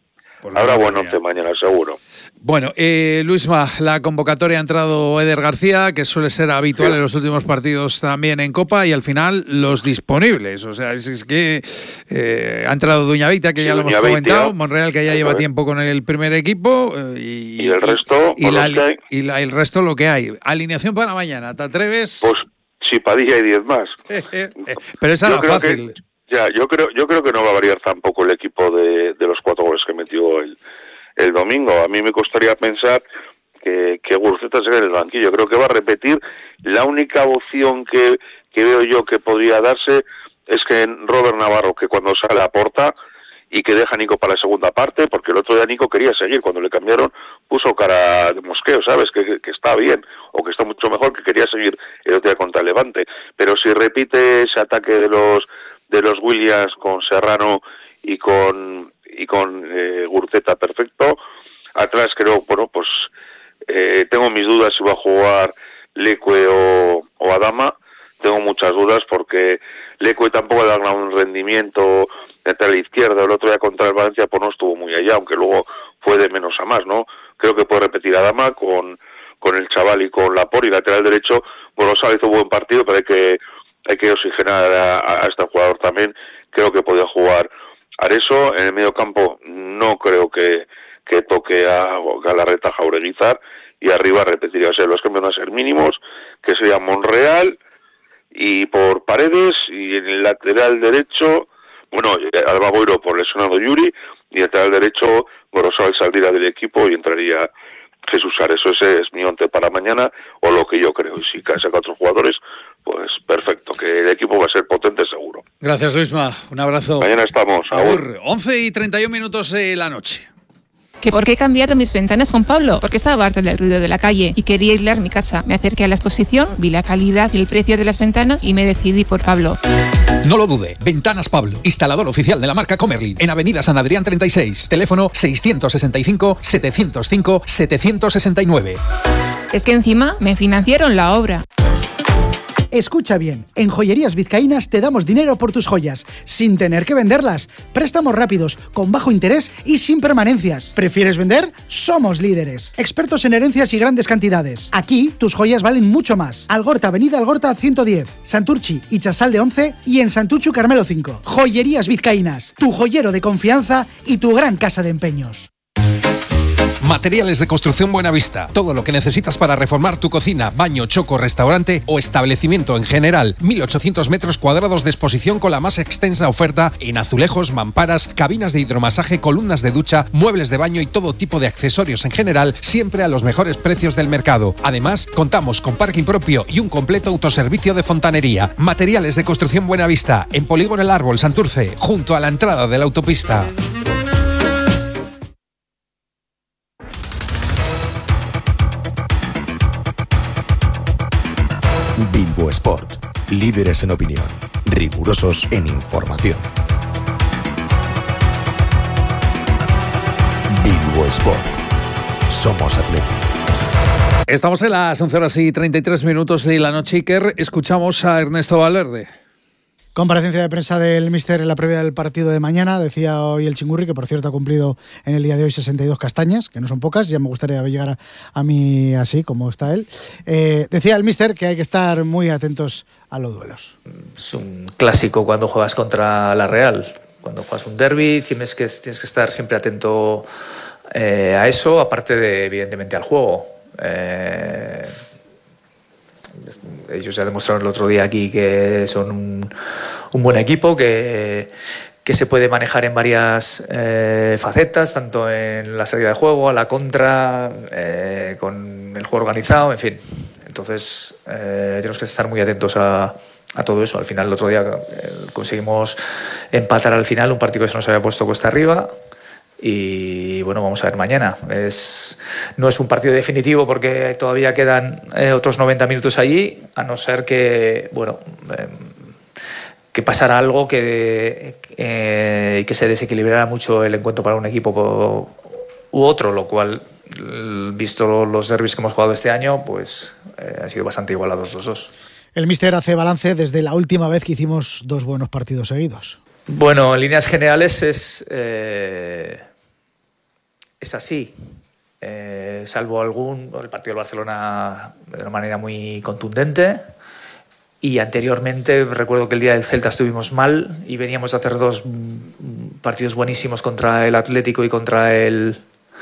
Pues habrá buen once mañana, seguro. Bueno, eh, Luisma, la convocatoria ha entrado Eder García, que suele ser habitual sí. en los últimos partidos también en Copa, y al final los disponibles. O sea, es, es que eh, ha entrado Duñavita, que ya sí, lo hemos comentado, Monreal, que ya sí, lleva sí. tiempo con el primer equipo, eh, y, y el resto, y, la, que y la, el resto lo que hay. Alineación para mañana, ¿te atreves? Pues si Padilla y diez más. Pero esa era fácil. Que, ya, yo creo, yo creo que no va a variar tampoco el equipo de, de los cuatro goles que metió el el domingo. A mí me costaría pensar que, que Guruceta se quede en el banquillo. Creo que va a repetir. La única opción que, que veo yo que podría darse es que Robert Navarro, que cuando sale aporta y que deja a Nico para la segunda parte, porque el otro día Nico quería seguir. Cuando le cambiaron puso cara de mosqueo, ¿sabes? Que, que, que está bien, o que está mucho mejor, que quería seguir el otro día contra el Levante. Pero si repite ese ataque de los de los Williams con Serrano y con y con eh, Guruceta perfecto. Atrás creo, bueno, pues eh, tengo mis dudas si va a jugar Leque o, o Adama. Tengo muchas dudas porque Leque tampoco le da un rendimiento entre la izquierda. El otro día contra el Valencia pues no estuvo muy allá, aunque luego fue de menos a más, ¿no? Creo que puede repetir Adama con, con el chaval y con Laporte, y lateral derecho. Bueno, Sala hizo un buen partido, pero hay que, hay que oxigenar a, a este jugador también. Creo que podía jugar Areso. En el medio campo no creo que, que toque a Galarreta, Jaureguizar, y arriba repetiría, o sea, los cambios van a ser mínimos, que sería Monreal y por Paredes, y en el lateral derecho, bueno, Alba Boiro por lesionado Yuri, y el lateral derecho Gorosabel saldría del equipo y entraría Jesús Areso. Ese es mi once para mañana, o lo que yo creo, y si cae saca otros jugadores, pues perfecto, que el equipo va a ser potente seguro. Gracias, Luisma, un abrazo. Mañana estamos. Agur. once y treinta y un minutos de la noche. ¿Que por qué he cambiado mis ventanas con Pablo? Porque estaba harta del ruido de la calle y quería aislar mi casa. Me acerqué a la exposición, vi la calidad y el precio de las ventanas y me decidí por Pablo. No lo dude, Ventanas Pablo, instalador oficial de la marca Comerlin, en Avenida San Adrián treinta y seis, teléfono seiscientos sesenta y cinco, setecientos cinco, setecientos sesenta y nueve. Es que encima me financiaron la obra. Escucha bien, en Joyerías Vizcaínas te damos dinero por tus joyas, sin tener que venderlas. Préstamos rápidos, con bajo interés y sin permanencias. ¿Prefieres vender? Somos líderes. Expertos en herencias y grandes cantidades. Aquí, tus joyas valen mucho más. Algorta, Avenida Algorta ciento diez, Santurchi y Chasalde once, y en Santuchu Carmelo cinco. Joyerías Vizcaínas, tu joyero de confianza y tu gran casa de empeños. Materiales de Construcción Buenavista. Todo lo que necesitas para reformar tu cocina, baño, choco, restaurante o establecimiento en general. mil ochocientos metros cuadrados de exposición con la más extensa oferta en azulejos, mamparas, cabinas de hidromasaje, columnas de ducha, muebles de baño y todo tipo de accesorios en general, siempre a los mejores precios del mercado. Además, contamos con parking propio y un completo autoservicio de fontanería. Materiales de Construcción Buenavista, en Polígono El Árbol, Santurce, junto a la entrada de la autopista. Bilbo Sport, líderes en opinión, rigurosos en información. Bilbo Sport, somos Atlético. Estamos en las once horas y treinta y tres minutos de la noche, Iker. Escuchamos a Ernesto Valverde. Comparecencia de prensa del míster en la previa del partido de mañana. Decía hoy el Chingurri, que por cierto ha cumplido en el día de hoy sesenta y dos castañas, que no son pocas, ya me gustaría llegar a, a mí así como está él. Eh, decía el míster que hay que estar muy atentos a los duelos. Es un clásico cuando juegas contra la Real. Cuando juegas un derbi tienes que, tienes que estar siempre atento eh, a eso, aparte de, evidentemente, al juego. Eh, ellos ya demostraron el otro día aquí que son un, un buen equipo, que, que se puede manejar en varias eh, facetas, tanto en la salida de juego, a la contra, eh, con el juego organizado, en fin. Entonces eh, tenemos que estar muy atentos a, a todo eso. Al final, el otro día eh, conseguimos empatar al final un partido que se nos había puesto cuesta arriba. Y bueno, vamos a ver mañana. Es, no es un partido definitivo porque todavía quedan eh, otros noventa minutos allí, a no ser que, bueno, eh, que pasara algo que, eh, que se desequilibrara mucho el encuentro para un equipo u otro, lo cual, visto los derbis que hemos jugado este año, pues eh, han sido bastante igualados los dos. El míster hace balance desde la última vez que hicimos dos buenos partidos seguidos. Bueno, en líneas generales es, eh, es así. Eh, salvo algún, el partido del Barcelona de una manera muy contundente, y anteriormente recuerdo que el día del Celta estuvimos mal y veníamos a hacer dos partidos buenísimos contra el Atlético y contra el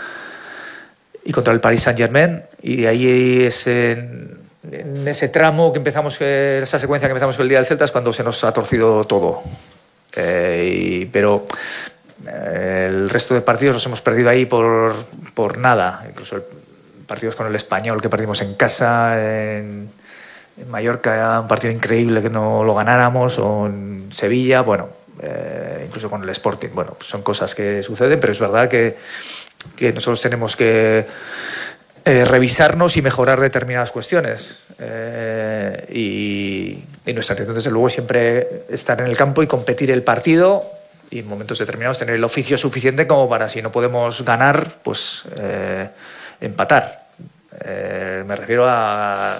y contra el Paris Saint-Germain, y de ahí es en, en ese tramo que empezamos, esa secuencia que empezamos el día del Celta es cuando se nos ha torcido todo. Eh, y, pero eh, el resto de partidos los hemos perdido ahí por, por nada, incluso el, partidos con el Español que perdimos en casa, en, en Mallorca un partido increíble que no lo ganáramos, o en Sevilla, bueno, eh, incluso con el Sporting. Bueno, son cosas que suceden, pero es verdad que, que nosotros tenemos que eh, revisarnos y mejorar determinadas cuestiones, eh, y, y nuestra intención desde luego es siempre estar en el campo y competir el partido, y en momentos determinados tener el oficio suficiente como para, si no podemos ganar, pues eh, empatar. Eh, me refiero a,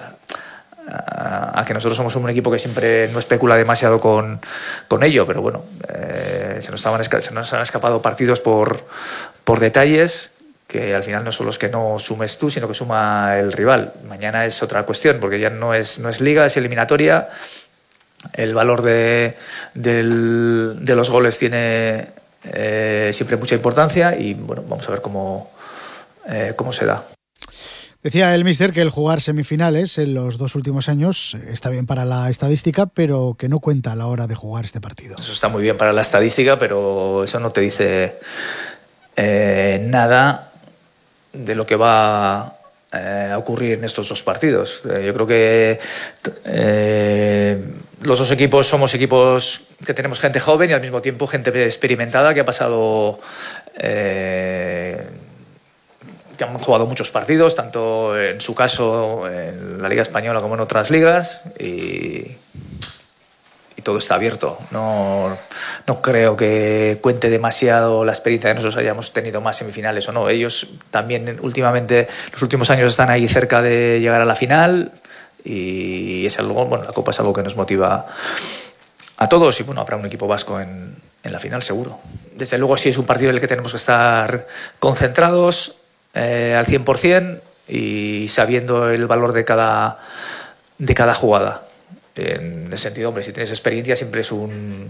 a, a que nosotros somos un equipo que siempre no especula demasiado con, con ello, pero bueno, eh, se, nos estaban, se nos han escapado partidos por, por detalles que al final no son los que no sumes tú, sino que suma el rival. Mañana es otra cuestión, porque ya no es, no es liga, es eliminatoria. El valor de, del, de los goles tiene eh, siempre mucha importancia, y bueno, vamos a ver cómo, eh, cómo se da. Decía el míster que el jugar semifinales en los dos últimos años está bien para la estadística, pero que no cuenta a la hora de jugar este partido. Eso está muy bien para la estadística, pero eso no te dice eh, nada de lo que va eh, a ocurrir en estos dos partidos. Eh, yo creo que eh, los dos equipos somos equipos que tenemos gente joven y al mismo tiempo gente experimentada que ha pasado... Eh, que han jugado muchos partidos, tanto en su caso en la Liga Española como en otras ligas, y, y todo está abierto. No, no creo que cuente demasiado la experiencia que nosotros hayamos tenido más semifinales o no. Ellos también últimamente, los últimos años, están ahí cerca de llegar a la final, y es algo, bueno, la Copa es algo que nos motiva a todos, y bueno, habrá un equipo vasco en, en la final seguro. Desde luego sí es un partido en el que tenemos que estar concentrados Eh, al cien por ciento y sabiendo el valor de cada, de cada jugada. En ese sentido, hombre, si tienes experiencia siempre es un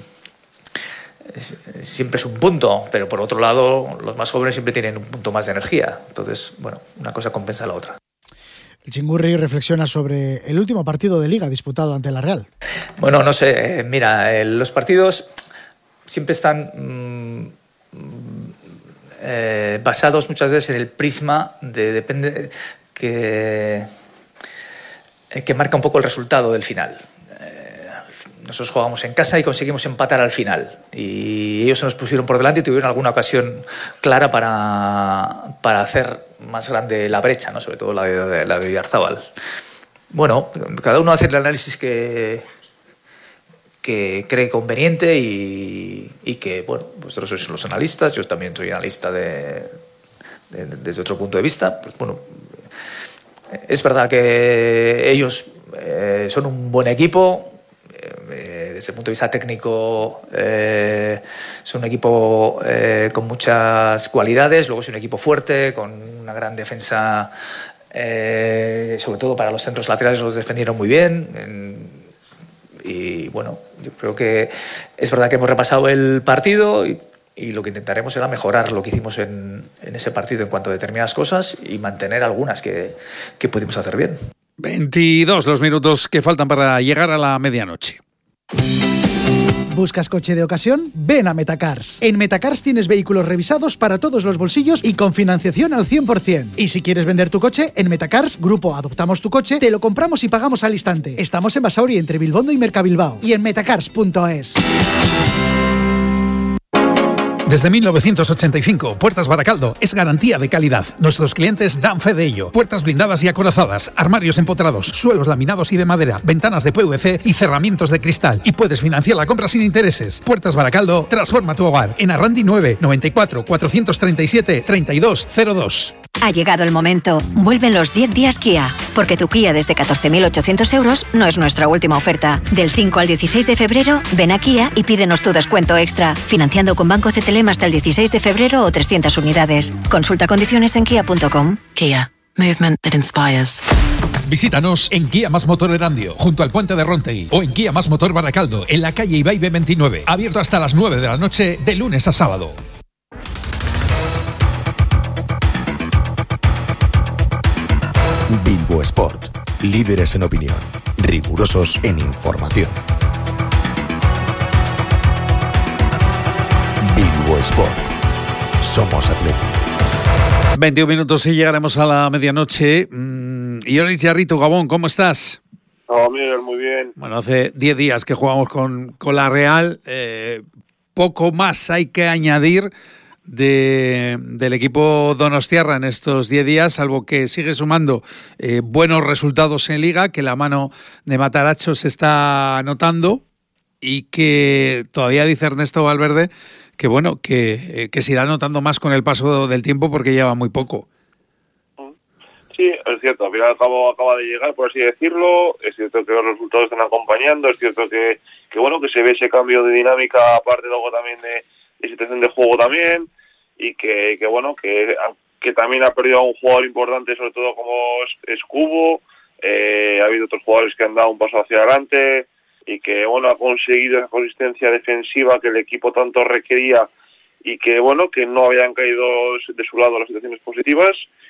es, siempre es un punto, pero por otro lado los más jóvenes siempre tienen un punto más de energía. Entonces, bueno, una cosa compensa a la otra. El Chingurri reflexiona sobre el último partido de Liga disputado ante la Real. Bueno, no sé, eh, mira, eh, los partidos siempre están... Mmm, Eh, basados muchas veces en el prisma de depende que, que marca un poco el resultado del final. Eh, nosotros jugábamos en casa y conseguimos empatar al final, y ellos se nos pusieron por delante y tuvieron alguna ocasión clara para, para hacer más grande la brecha, ¿no? Sobre todo la de, la de Villarzábal. Bueno, cada uno hace el análisis que que cree conveniente, y, y que, bueno, vosotros sois los analistas, yo también soy analista de, de, desde otro punto de vista. Pues bueno, es verdad que ellos eh, son un buen equipo, eh, desde el punto de vista técnico eh, son un equipo eh, con muchas cualidades, luego es un equipo fuerte, con una gran defensa, eh, sobre todo para los centros laterales los defendieron muy bien. En, Y bueno, yo creo que es verdad que hemos repasado el partido, y, y lo que intentaremos será mejorar lo que hicimos en, en ese partido en cuanto a determinadas cosas, y mantener algunas que, que pudimos hacer bien. veintidós los minutos que faltan para llegar a la medianoche. ¿Buscas coche de ocasión? Ven a Metacars. En Metacars tienes vehículos revisados para todos los bolsillos y con financiación al cien por ciento. Y si quieres vender tu coche, en Metacars, Grupo Adoptamos tu Coche, te lo compramos y pagamos al instante. Estamos en Basauri, entre Bilbondo y Mercabilbao. Y en metacars punto es. Desde mil novecientos ochenta y cinco, Puertas Baracaldo es garantía de calidad. Nuestros clientes dan fe de ello. Puertas blindadas y acorazadas, armarios empotrados, suelos laminados y de madera, ventanas de P V C y cerramientos de cristal. Y puedes financiar la compra sin intereses. Puertas Baracaldo, transforma tu hogar. En Arrandi nueve, noventa y cuatro, cuatrocientos treinta y siete, treinta y dos cero dos. Ha llegado el momento. Vuelven los diez días Kia. Porque tu Kia desde catorce mil ochocientos euros no es nuestra última oferta. Del cinco al dieciséis de febrero, ven a Kia y pídenos tu descuento extra. Financiando con Banco C T L M hasta el dieciséis de febrero o trescientas unidades. Consulta condiciones en kia punto com. Kia. Movement that inspires. Visítanos en Kia Más Motor Erandio, junto al puente de Rontey, o en Kia Más Motor Baracaldo, en la calle Ibaigüe veintinueve. Abierto hasta las nueve de la noche, de lunes a sábado. Bilbo Sport. Líderes en opinión. Rigurosos en información. Bilbo Sport. Somos Atlético. veintiún minutos y llegaremos a la medianoche. Mm, y Oris Jarrito, Gabón, ¿cómo estás? No, Miguel, muy bien. Bueno, hace diez días que jugamos con, con la Real. Eh, poco más hay que añadir de, del equipo donostiarra en estos diez días, salvo que sigue sumando eh, buenos resultados en Liga, que la mano de Mataracho se está notando y que todavía dice Ernesto Valverde que bueno, que, eh, que se irá notando más con el paso del tiempo porque lleva muy poco. Sí, es cierto, al final al cabo acaba de llegar, por así decirlo, es cierto que los resultados están acompañando, es cierto que, que bueno, que se ve ese cambio de dinámica, aparte luego también de, de situación de juego también, y que, que bueno, que, que también ha perdido a un jugador importante, sobre todo como es, es Cubo, eh, ha habido otros jugadores que han dado un paso hacia adelante, y que bueno, ha conseguido esa consistencia defensiva que el equipo tanto requería, y que bueno, que no habían caído de su lado las situaciones positivas.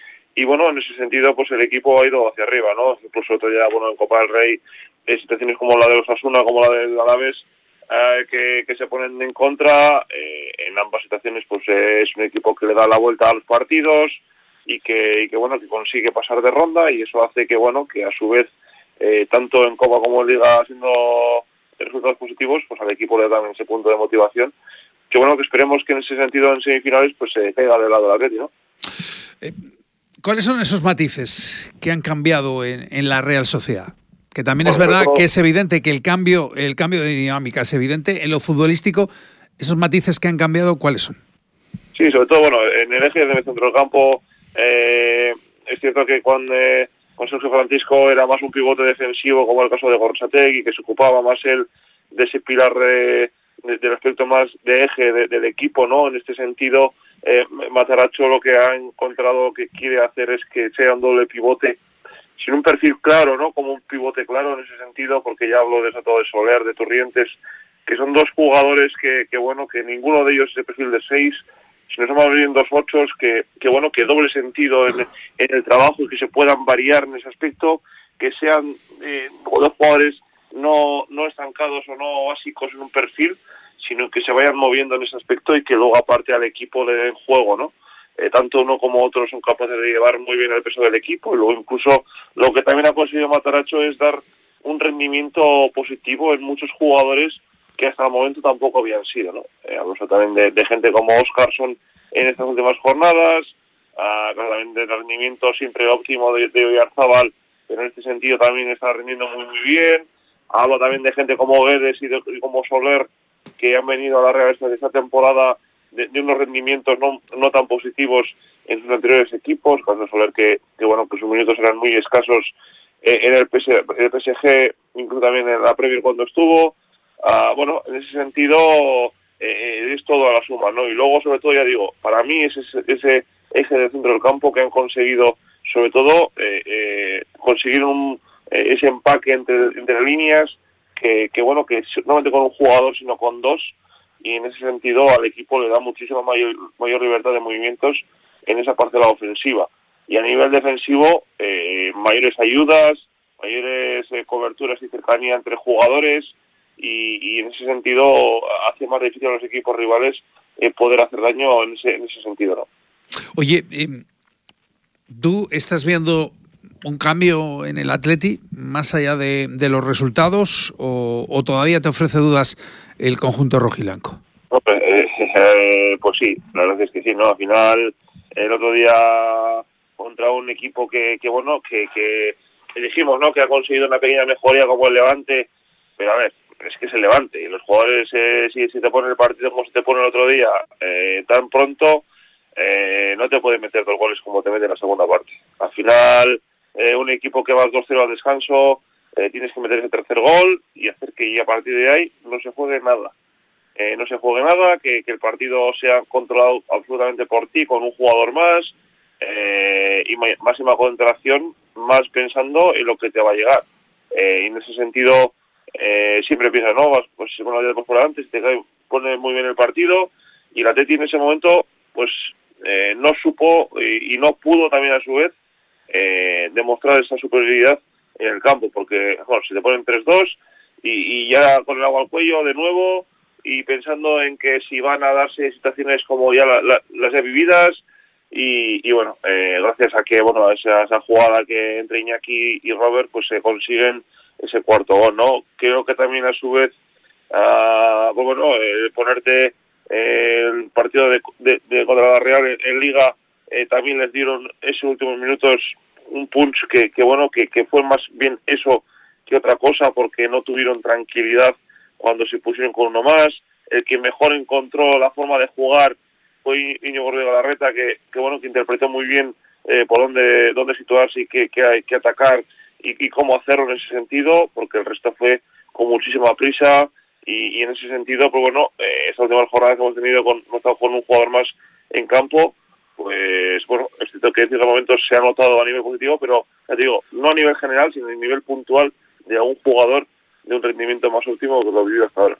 Y bueno, en ese sentido, pues el equipo ha ido hacia arriba, ¿no? Incluso otro día, bueno, en Copa del Rey, eh, situaciones como la de los Osasuna, como la del Alavés, eh, que, que se ponen en contra. Eh, en ambas situaciones, pues eh, es un equipo que le da la vuelta a los partidos y que, y que bueno, que consigue pasar de ronda, y eso hace que, bueno, que a su vez, eh, tanto en Copa como en Liga, haciendo resultados positivos, pues al equipo le dan ese punto de motivación. Que bueno, que esperemos que en ese sentido, en semifinales, pues se eh, caiga del lado del Atleti, ¿no? Eh. ¿Cuáles son esos matices que han cambiado en, en la Real Sociedad? Que también bueno, es verdad todo... que es evidente que el cambio, el cambio de dinámica es evidente. En lo futbolístico, esos matices que han cambiado, ¿cuáles son? Sí, sobre todo, bueno, en el eje del centro del campo, eh, es cierto que cuando eh, con Sergio Francisco era más un pivote defensivo, como el caso de Gorrotxategi, que se ocupaba más él de ese pilar de, de, del aspecto más de eje de, del equipo, ¿no? En este sentido, Eh, Mataracho lo que ha encontrado que quiere hacer es que sea un doble pivote sin un perfil claro, ¿no? Como un pivote claro en ese sentido, porque ya hablo de eso todo de Soler, de Turrientes, que son dos jugadores que, que bueno, que ninguno de ellos es de perfil de seis, sino son más bien dos ochos, que, que bueno, que doble sentido en, en el trabajo y que se puedan variar en ese aspecto, que sean eh, dos jugadores no, no estancados o no básicos en un perfil, sino que se vayan moviendo en ese aspecto y que luego aparte al equipo le den juego, ¿no? Eh, tanto uno como otro son capaces de llevar muy bien el peso del equipo, y luego incluso lo que también ha conseguido Mataracho es dar un rendimiento positivo en muchos jugadores que hasta el momento tampoco habían sido, ¿no? Eh, hablo también de, de gente como Óscarson en estas últimas jornadas, uh, también del rendimiento siempre óptimo de, de Oyarzábal, pero en este sentido también está rendiendo muy muy bien. Hablo también de gente como Guedes y, de, y como Soler, que han venido a la Real esta, esta temporada de, de unos rendimientos no, no tan positivos en sus anteriores equipos. Caso Soler que, que bueno, pues sus minutos eran muy escasos eh, en el, P S, el P S G, incluso también en la Premier cuando estuvo. Uh, bueno, en ese sentido eh, es todo a la suma, ¿no? Y luego, sobre todo, ya digo, para mí es ese, ese eje del centro del campo que han conseguido, sobre todo, eh, eh, conseguir un, eh, ese empaque entre, entre líneas, Que, que bueno, que no solamente con un jugador, sino con dos, y en ese sentido al equipo le da muchísima mayor, mayor libertad de movimientos en esa parcela ofensiva. Y a nivel defensivo, eh, mayores ayudas, mayores eh, coberturas y cercanía entre jugadores, y, y en ese sentido hace más difícil a los equipos rivales eh, poder hacer daño en ese, en ese sentido, ¿no? Oye, eh, ¿tú estás viendo un cambio en el Atleti, más allá de, de los resultados, o, o todavía te ofrece dudas el conjunto rojiblanco? No, pues, eh, eh, pues sí, la verdad es que sí, ¿no? Al final, el otro día contra un equipo que, que bueno, que, que dijimos, ¿no?, que ha conseguido una pequeña mejoría como el Levante, pero a ver, es que es el Levante, y los jugadores, eh, si, si te ponen el partido como se te pone el otro día, eh, tan pronto, eh, no te puede meter dos goles como te mete en la segunda parte. Al final, eh, un equipo que va dos cero al descanso, eh, tienes que meter ese tercer gol y hacer que a partir de ahí no se juegue nada. Eh, no se juegue nada, que, que el partido sea controlado absolutamente por ti, con un jugador más, eh, y máxima concentración, más pensando en lo que te va a llegar. Eh, y en ese sentido, eh, siempre piensas, no, vas, pues bueno, ya después por adelante, te cae, pone muy bien el partido, y el Atleti en ese momento, pues eh, no supo y, y no pudo también a su vez eh, demostrar esa superioridad en el campo, porque bueno, se te ponen tres dos y, y ya con el agua al cuello de nuevo, y pensando en que si van a darse situaciones como ya la, la, las ya vividas, y, y bueno, eh, gracias a que, bueno, esa, esa jugada que entre Iñaki y Robert, pues se consiguen ese cuarto gol, ¿no? Creo que también a su vez, uh, pues bueno, eh, ponerte eh, el partido de, de, de contra la Real en, en Liga, eh, también les dieron esos últimos minutos un punch que, que bueno, que, que fue más bien eso que otra cosa, porque no tuvieron tranquilidad cuando se pusieron con uno más. El que mejor encontró la forma de jugar fue Íñigo Galarreta, que, que bueno, que interpretó muy bien eh, por dónde dónde situarse y qué, qué hay que atacar y, y cómo hacerlo en ese sentido, porque el resto fue con muchísima prisa, y, y en ese sentido, pues bueno, eh, esa última jornada que hemos tenido con, con un jugador más en campo, pues bueno, es cierto que en ciertos momentos se ha notado a nivel positivo, pero ya te digo, no a nivel general, sino a nivel puntual de algún jugador de un rendimiento más óptimo que lo ha vivido hasta ahora.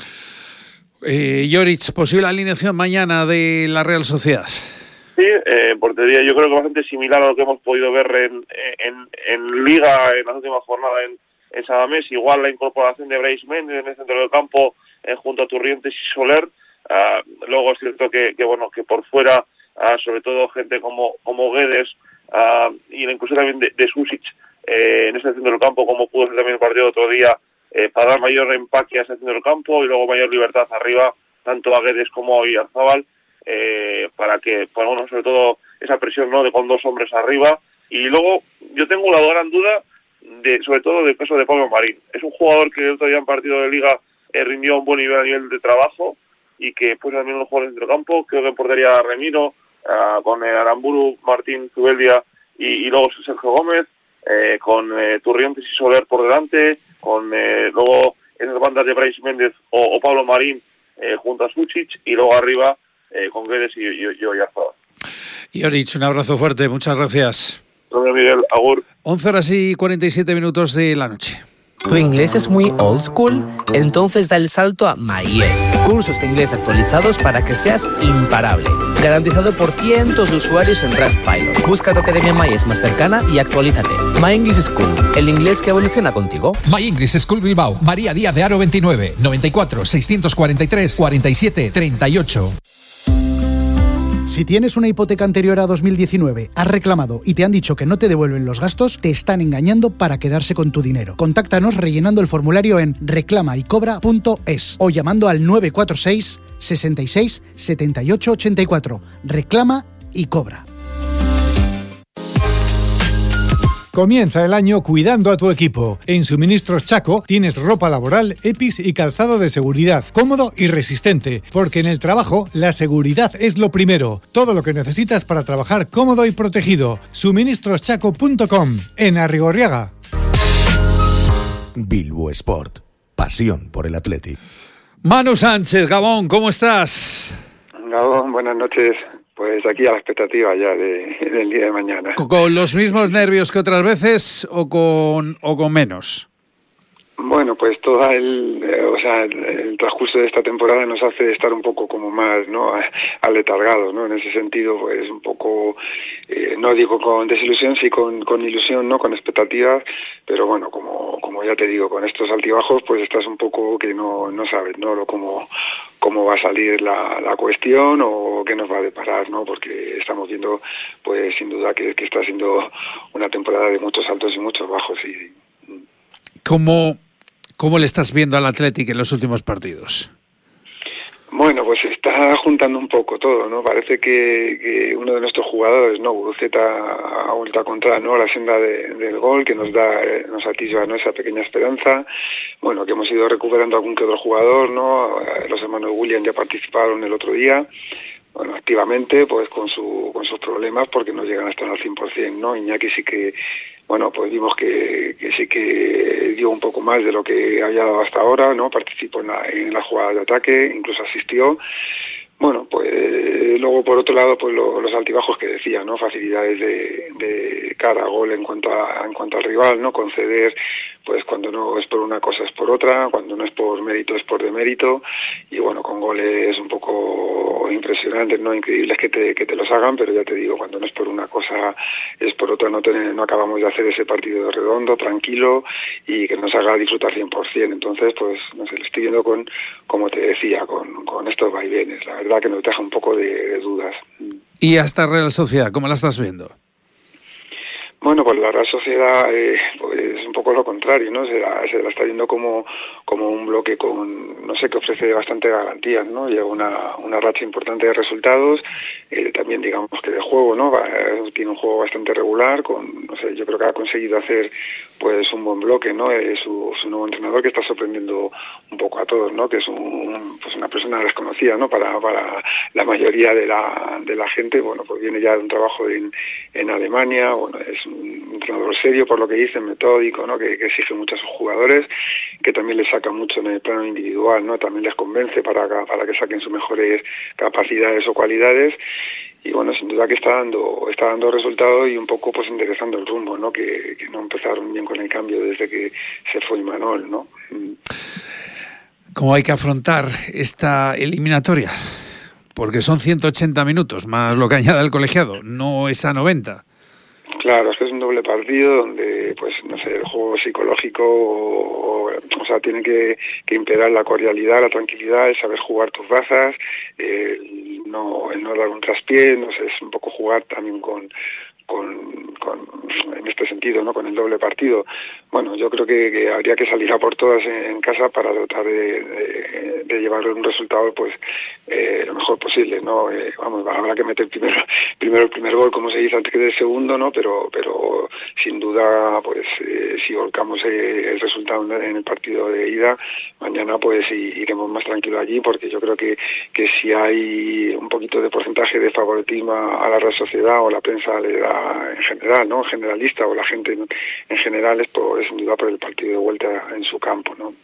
Eh, Joric, posible alineación mañana de la Real Sociedad. Sí, eh, en portería yo creo que bastante similar a lo que hemos podido ver en, en, en Liga en la última jornada en, en Samamés. Igual la incorporación de Brais Méndez en el centro del campo, eh, junto a Turrientes y Soler. Uh, luego es cierto que, que bueno, que por fuera, uh, sobre todo gente como como Guedes, uh, y la inclusión también de, de Susic eh, en ese centro del campo, como pudo ser también el partido de otro día, eh, para dar mayor empaque a ese centro del campo y luego mayor libertad arriba, tanto a Guedes como a Oyarzábal, eh, para que, pues, bueno, sobre todo esa presión, ¿no?, de con dos hombres arriba. Y luego yo tengo la gran duda de, sobre todo del caso de Pablo Marín. Es un jugador que el otro día en partido de Liga eh, rindió un buen nivel a nivel de trabajo, y que pues también los jugadores del campo, creo que en portería Remiro, uh, con eh, Aramburu, Martín Zubeldia y, y luego Sergio Gómez, eh, con eh, Turrientes y Soler por delante, con eh, luego en las bandas de Brais Méndez o, o Pablo Marín eh, junto a Sucic, y luego arriba eh, con Guedes y, y, y Oyarzábal. Joric, un abrazo fuerte, muchas gracias. Romeo Miguel, agur. once horas y cuarenta y siete minutos de la noche. ¿Tu inglés es muy old school? Entonces da el salto a MyES. Cursos de inglés actualizados para que seas imparable. Garantizado por cientos de usuarios en Trustpilot. Busca tu academia MyES más cercana y actualízate. My English School, el inglés que evoluciona contigo. My English School Bilbao, María Díaz de Haro veintinueve, noventa y cuatro, seiscientos cuarenta y tres, cuarenta y siete, treinta y ocho. Si tienes una hipoteca anterior a dos mil diecinueve, has reclamado y te han dicho que no te devuelven los gastos, te están engañando para quedarse con tu dinero. Contáctanos rellenando el formulario en reclama y cobra punto es o llamando al nueve cuatro seis, sesenta y seis, setenta y ocho ochenta y cuatro. Reclama y cobra. Comienza el año cuidando a tu equipo. En Suministros Chaco tienes ropa laboral, E P I s y calzado de seguridad, cómodo y resistente, porque en el trabajo la seguridad es lo primero. Todo lo que necesitas para trabajar cómodo y protegido. suministros chaco punto com, en Arrigorriaga. Bilbo Sport. Pasión por el Athletic. Manu Sánchez, Gabón, ¿cómo estás? Gabón, buenas noches. Pues aquí a la expectativa ya de, del día de mañana. ¿Con los mismos nervios que otras veces o con o con menos? Bueno, pues todo el, eh, o sea, el, el transcurso de esta temporada nos hace estar un poco como más, ¿no?, aletargados, ¿no? En ese sentido, pues un poco, eh, no digo con desilusión, sí con, con ilusión, ¿no?, con expectativas, pero bueno, como como ya te digo, con estos altibajos, pues estás un poco que no no sabes, ¿no?, cómo cómo va a salir la, la cuestión o qué nos va a deparar, ¿no? Porque estamos viendo, pues sin duda que, que está siendo una temporada de muchos altos y muchos bajos. Y ¿Cómo, cómo le estás viendo al Athletic en los últimos partidos? Bueno, pues se está juntando un poco todo, ¿no? Parece que, que uno de nuestros jugadores, ¿no?, Guruceta, ha vuelto a encontrar, ¿no?, la senda de, del gol, que nos da, eh, nos atisba, ¿no?, esa pequeña esperanza. Bueno, que hemos ido recuperando algún que otro jugador, ¿no? Los hermanos William ya participaron el otro día. bueno, activamente, pues con su con sus problemas, porque no llegan a estar al cien por ciento, ¿no? Iñaki sí que, bueno, pues vimos que, que sí que dio un poco más de lo que había dado hasta ahora, ¿no? Participó en la, en la jugada de ataque, incluso asistió. Bueno, pues luego por otro lado, pues lo, los altibajos que decía, ¿no? Facilidades de, de cara a gol en cuanto a, en cuanto al rival, ¿no? Conceder, pues cuando no es por una cosa es por otra, cuando no es por mérito es por demérito, y bueno, con goles un poco impresionantes, ¿no? Increíbles que te, que te los hagan, pero ya te digo, cuando no es por una cosa es por otra, no, ten, no acabamos de hacer ese partido redondo, tranquilo, y que nos haga disfrutar cien por ciento. Entonces, pues, no sé, lo estoy viendo con, como te decía, con, con estos vaivenes, la verdad que nos deja un poco de, de dudas. ¿Y hasta Real Sociedad, cómo la estás viendo? Bueno, pues la Real Sociedad eh, pues un poco lo contrario, ¿no? Se la, se la está viendo como, como un bloque con, no sé, que ofrece bastante garantías, ¿no? Lleva una, una racha importante de resultados, eh, también digamos que de juego, ¿no? Va, tiene un juego bastante regular, con, no sé, yo creo que ha conseguido hacer pues un buen bloque, ¿no? Eh, su, su nuevo entrenador, que está sorprendiendo un poco a todos, ¿no? Que es un, pues una persona desconocida, ¿no? Para, para la mayoría de la, de la gente. Bueno, pues viene ya de un trabajo en, en Alemania, bueno, es un entrenador serio por lo que dice, metódico, ¿no? Que, que exige mucho a sus jugadores, que también les saca mucho en el plano individual, ¿no? También les convence para, para que saquen sus mejores capacidades o cualidades. Y bueno, sin duda que está dando está dando resultados y un poco pues enderezando el rumbo, ¿no? Que, que no empezaron bien con el cambio desde que se fue Imanol, ¿no? ¿Cómo hay que afrontar esta eliminatoria? Porque son ciento ochenta minutos, más lo que añada el colegiado, no es a noventa. Claro, es que es un doble partido donde, pues, no sé, el juego psicológico, o, o sea, tiene que, que imperar la cordialidad, la tranquilidad, el saber jugar tus bazas, el no, el no dar un traspié, no sé, es un poco jugar también con, con, con en este sentido, ¿no? Con el doble partido. Bueno, yo creo que, que habría que salir a por todas en, en casa para tratar de, de, de llevar un resultado, pues, eh, lo mejor posible, ¿no? Eh, vamos, habrá que meter primero, primero el primer gol, como se dice, antes que el segundo, ¿no? Pero, pero sin duda, pues, eh, si volcamos eh, el resultado en el partido de ida, mañana, pues, iremos más tranquilos allí, porque yo creo que, que si hay un poquito de porcentaje de favoritismo a la Real Sociedad o la prensa le da en general, ¿no? Generalista, o la gente en general, es por, sin duda por el partido de vuelta en su campo, ¿no?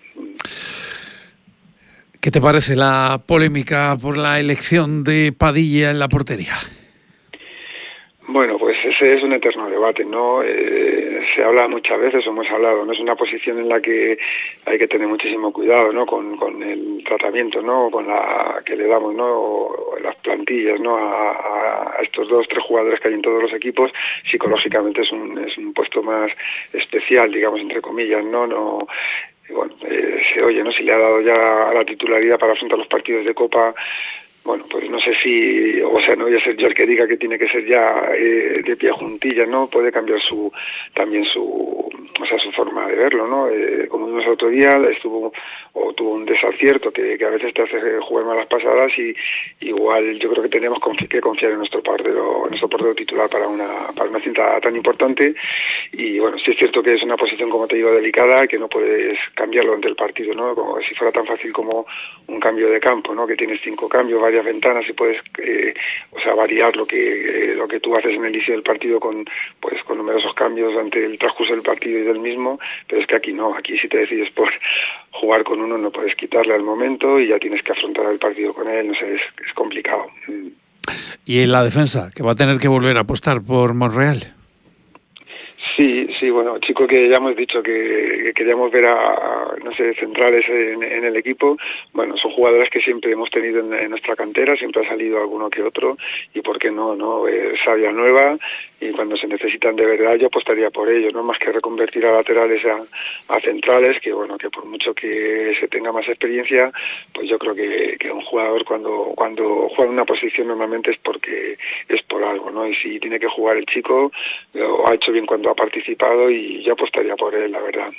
¿Qué te parece la polémica por la elección de Padilla en la portería? Bueno, pues ese es un eterno debate, ¿no? Eh, se habla muchas veces, o hemos hablado, ¿no? Es una posición en la que hay que tener muchísimo cuidado, ¿no? Con, con el tratamiento, ¿no? Con la que le damos, ¿no? O las plantillas, ¿no? A, a estos dos, tres jugadores que hay en todos los equipos. Psicológicamente es un, es un puesto más especial, digamos, entre comillas, ¿no? No, bueno, eh, se oye, ¿no? Si le ha dado ya la titularidad para afrontar los partidos de Copa. Bueno, pues no sé si, o sea, no voy a ser yo el que diga que tiene que ser ya eh, de pie juntilla, ¿no? Puede cambiar su también su, o sea, su forma de verlo, ¿no? Eh, como vimos el otro día, estuvo o tuvo un desacierto que, que a veces te hace jugar malas pasadas, y igual yo creo que tenemos que confiar en nuestro portero, en nuestro portero titular para una para una cinta tan importante. Y bueno, sí es cierto que es una posición, como te digo, delicada, que no puedes cambiarlo ante el partido, ¿no? Como si fuera tan fácil como un cambio de campo, ¿no? Que tienes cinco cambios, varias ventanas, y puedes eh, o sea, variar lo que eh, lo que tú haces en el inicio del partido con pues con numerosos cambios ante el transcurso del partido y del mismo. Pero es que aquí no, aquí si te decides por jugar con uno no puedes quitarle al momento y ya tienes que afrontar el partido con él, no sé, es, es complicado. Y en la defensa, que va a tener que volver a apostar por Monreal. Sí, sí, bueno, chico, que ya hemos dicho que, que queríamos ver a, a, no sé, centrales en, en el equipo. Bueno, son jugadores que siempre hemos tenido en, en nuestra cantera, siempre ha salido alguno que otro, y por qué no, no, eh, sabia nueva, y cuando se necesitan de verdad yo apostaría por ellos, no más que reconvertir a laterales a, a centrales, que bueno, que por mucho que se tenga más experiencia, pues yo creo que, que un jugador cuando cuando juega en una posición normalmente es porque es por algo, ¿no? Y si tiene que jugar el chico, lo ha hecho bien cuando ha participado, y yo apostaría por él, la verdad.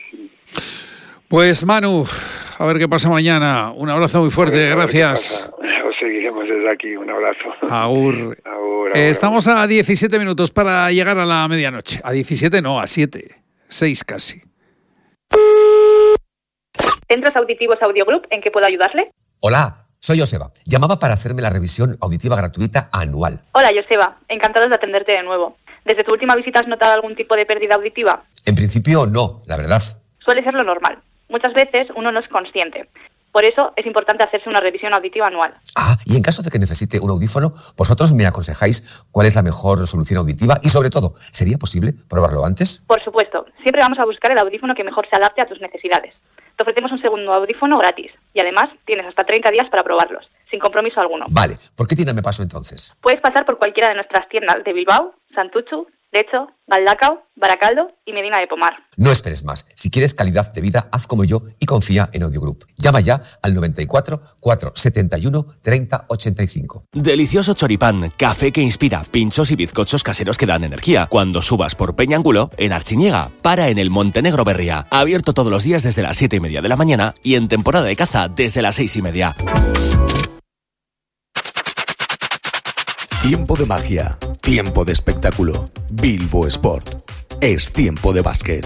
Pues Manu, a ver qué pasa mañana. Un abrazo muy fuerte, ver, gracias. Os seguiremos desde aquí, un abrazo. Agur. Agur, agur, eh, estamos a diecisiete minutos para llegar a la medianoche. A diecisiete no, a siete. seis casi. Centros Auditivos Audio Group, ¿en qué puedo ayudarle? Hola, Soy Joseba. Llamaba para hacerme la revisión auditiva gratuita anual. Hola, Joseba. Encantados de atenderte de nuevo. ¿Desde tu última visita has notado algún tipo de pérdida auditiva? En principio no, la verdad. Suele ser lo normal. Muchas veces uno no es consciente. Por eso es importante hacerse una revisión auditiva anual. Ah, y en caso de que necesite un audífono, vosotros me aconsejáis cuál es la mejor solución auditiva y, sobre todo, ¿sería posible probarlo antes? Por supuesto. Siempre vamos a buscar el audífono que mejor se adapte a tus necesidades. Te ofrecemos un segundo audífono gratis y además tienes hasta treinta días para probarlos, sin compromiso alguno. Vale, ¿por qué tienda me paso entonces? Puedes pasar por cualquiera de nuestras tiendas de Bilbao, Santuchu, Lecho, Galdakao, Baracaldo y Medina de Pomar. No esperes más. Si quieres calidad de vida, haz como yo y confía en Audio Group. Llama ya al noventa y cuatro, cuatrocientos setenta y uno, treinta ochenta y cinco. Delicioso choripán, café que inspira, pinchos y bizcochos caseros que dan energía. Cuando subas por Peñángulo, en Archiñega, para en el Montenegro Berria. Abierto todos los días desde las siete y media de la mañana y en temporada de caza desde las seis y media. Tiempo de magia, tiempo de espectáculo. Bilbo Sport. Es tiempo de básquet.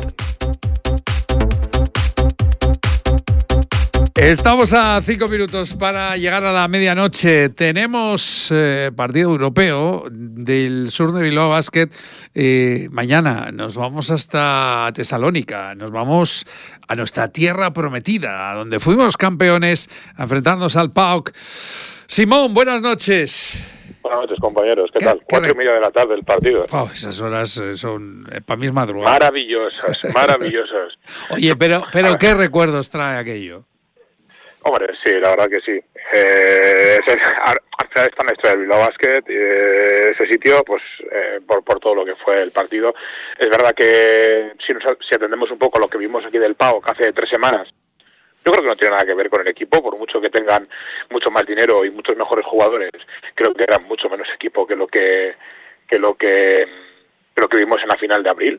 Estamos a cinco minutos para llegar a la medianoche. Tenemos eh, partido europeo del Sur de Bilbao Basket. Eh, mañana nos vamos hasta Tesalónica, nos vamos a nuestra tierra prometida, donde fuimos campeones a enfrentarnos al P A O K. Simón, buenas noches. Buenas noches, compañeros. ¿Qué, ¿Qué tal? qué Cuatro re... y media de la tarde el partido. Oh, esas horas eh, son eh, para mí es madrugada. Maravillosas, maravillosas. Oye, pero, pero ¿qué recuerdos trae aquello? Hombre, sí, la verdad que sí. Eh, ese, al final está en la historia del Bilbao Basket, eh, ese sitio, pues eh, por, por todo lo que fue el partido. Es verdad que si, nos, si atendemos un poco lo que vimos aquí del P A O K hace tres semanas, yo creo que no tiene nada que ver con el equipo, por mucho que tengan mucho más dinero y muchos mejores jugadores, creo que eran mucho menos equipo que lo que que lo que, que lo que vimos en la final de abril.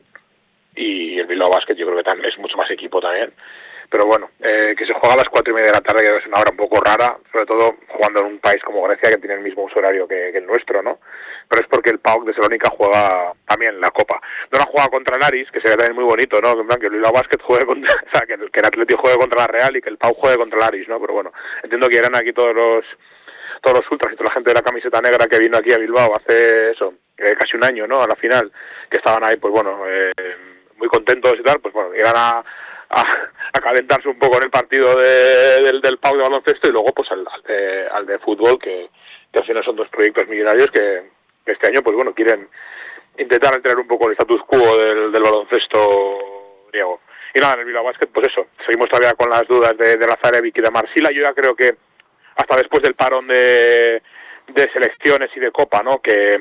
Y el Bilbao Basket yo creo que también es mucho más equipo también. Pero bueno, eh, que se juega a las cuatro y media de la tarde, que es una hora un poco rara, sobre todo jugando en un país como Grecia, que tiene el mismo uso horario que, que el nuestro, ¿no? Pero es porque el P A O K de Salónica juega también la Copa. No la juega contra el Aris, que sería también muy bonito, ¿no? En plan, que el Bilbao Basket juegue contra, o sea, que el, que el Atleti juegue contra la Real y que el P A O K juegue contra el Aris, ¿no? Pero bueno, entiendo que eran aquí todos los todos los ultras y toda la gente de la camiseta negra que vino aquí a Bilbao hace eso, eh, casi un año, ¿no? A la final, que estaban ahí, pues bueno, eh, muy contentos y tal, pues bueno, eran a A, a calentarse un poco en el partido de, del, del P A O K de baloncesto y luego pues al, al, de, al de fútbol, que, que al final son dos proyectos millonarios que, que este año pues bueno quieren intentar tener un poco el status quo del, del baloncesto griego. Y nada, en el Bilbao Basket pues eso, seguimos todavía con las dudas de, de Lazarevic y de Marsila. Yo ya creo que hasta después del parón de, de selecciones y de Copa, ¿no? Que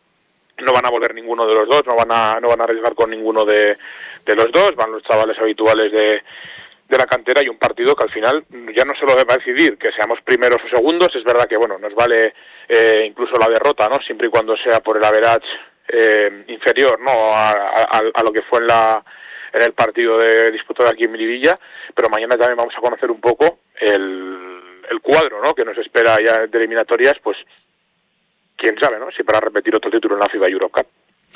no van a volver ninguno de los dos, no van a no van a arriesgar con ninguno de, de los dos, van los chavales habituales de, de la cantera y un partido que al final ya no se lo va a decidir que seamos primeros o segundos. Es verdad que bueno, nos vale eh, incluso la derrota, ¿no? Siempre y cuando sea por el average eh, inferior, ¿no? A, a, a lo que fue en la en el partido de disputado aquí en Miribilla, pero mañana también vamos a conocer un poco el, el cuadro, ¿no? Que nos espera ya de eliminatorias, pues quién sabe, ¿no? Si para repetir otro título en la FIBA Europe Cup.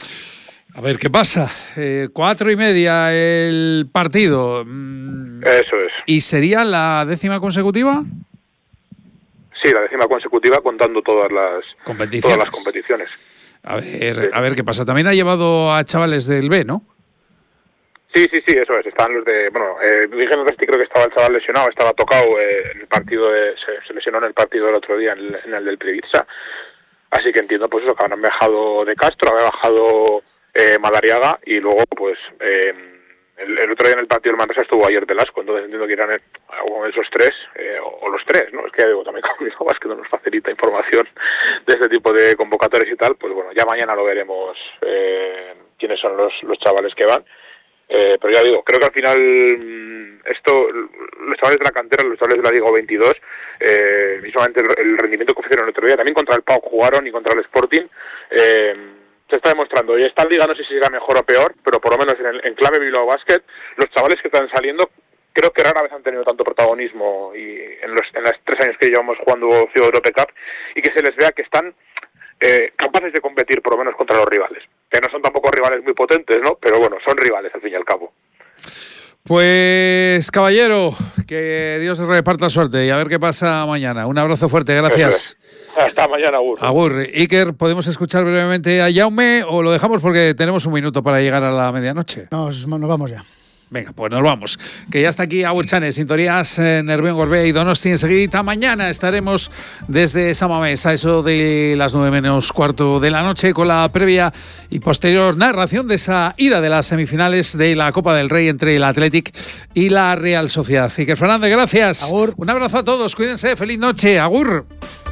A ver, ¿qué pasa? Eh, cuatro y media el partido. Eso es. ¿Y sería la décima consecutiva? Sí, la décima consecutiva contando todas las competiciones. Todas las competiciones. A ver, sí. a ver qué pasa. También ha llevado a chavales del B, ¿no? Sí, sí, sí, eso es. Están los de... Bueno, eh, Miguel Resti creo que estaba el chaval lesionado, estaba tocado eh, en el partido, de, se, se lesionó en el partido del otro día, en el, en el del Previtsa. Así que entiendo pues eso, que habrán bajado de Castro, habrá bajado eh, Madariaga y luego pues eh, el, el otro día en el partido del Manresa estuvo ayer Velasco, entonces entiendo que irán el, esos tres eh, o, o los tres, ¿no? Es que ya digo, también como es que no nos facilita información de este tipo de convocatorias y tal, pues bueno, ya mañana lo veremos eh, quiénes son los, los chavales que van. Eh, pero ya digo, creo que al final esto, los chavales de la cantera, los chavales de la Liga veintidós, eh, visualmente el, el rendimiento que ofrecieron el otro día, también contra el P A O K jugaron y contra el Sporting, eh, se está demostrando. Y esta liga no sé si será mejor o peor, pero por lo menos en, el, en clave Bilbao Basket, los chavales que están saliendo creo que rara vez han tenido tanto protagonismo y en los en los tres años que llevamos jugando FIBA Europe Cup, y que se les vea que están eh, capaces de competir por lo menos contra los rivales, que no son tampoco rivales muy potentes, ¿no? Pero bueno, son rivales al fin y al cabo. Pues, caballero, que Dios os reparta suerte y a ver qué pasa mañana. Un abrazo fuerte, gracias. Hasta mañana, Agur. Agur. Iker, ¿podemos escuchar brevemente a Jaume o lo dejamos porque tenemos un minuto para llegar a la medianoche? Nos, nos vamos ya. Venga, pues nos vamos. Que ya está aquí Agur Chanes, sintonías en Nervión, Gorbea y Donosti. Enseguida mañana estaremos desde Samamés a eso de las nueve menos cuarto de la noche con la previa y posterior narración de esa ida de las semifinales de la Copa del Rey entre el Athletic y la Real Sociedad. Iker Fernández, gracias. Agur. Un abrazo a todos, cuídense, feliz noche. Agur.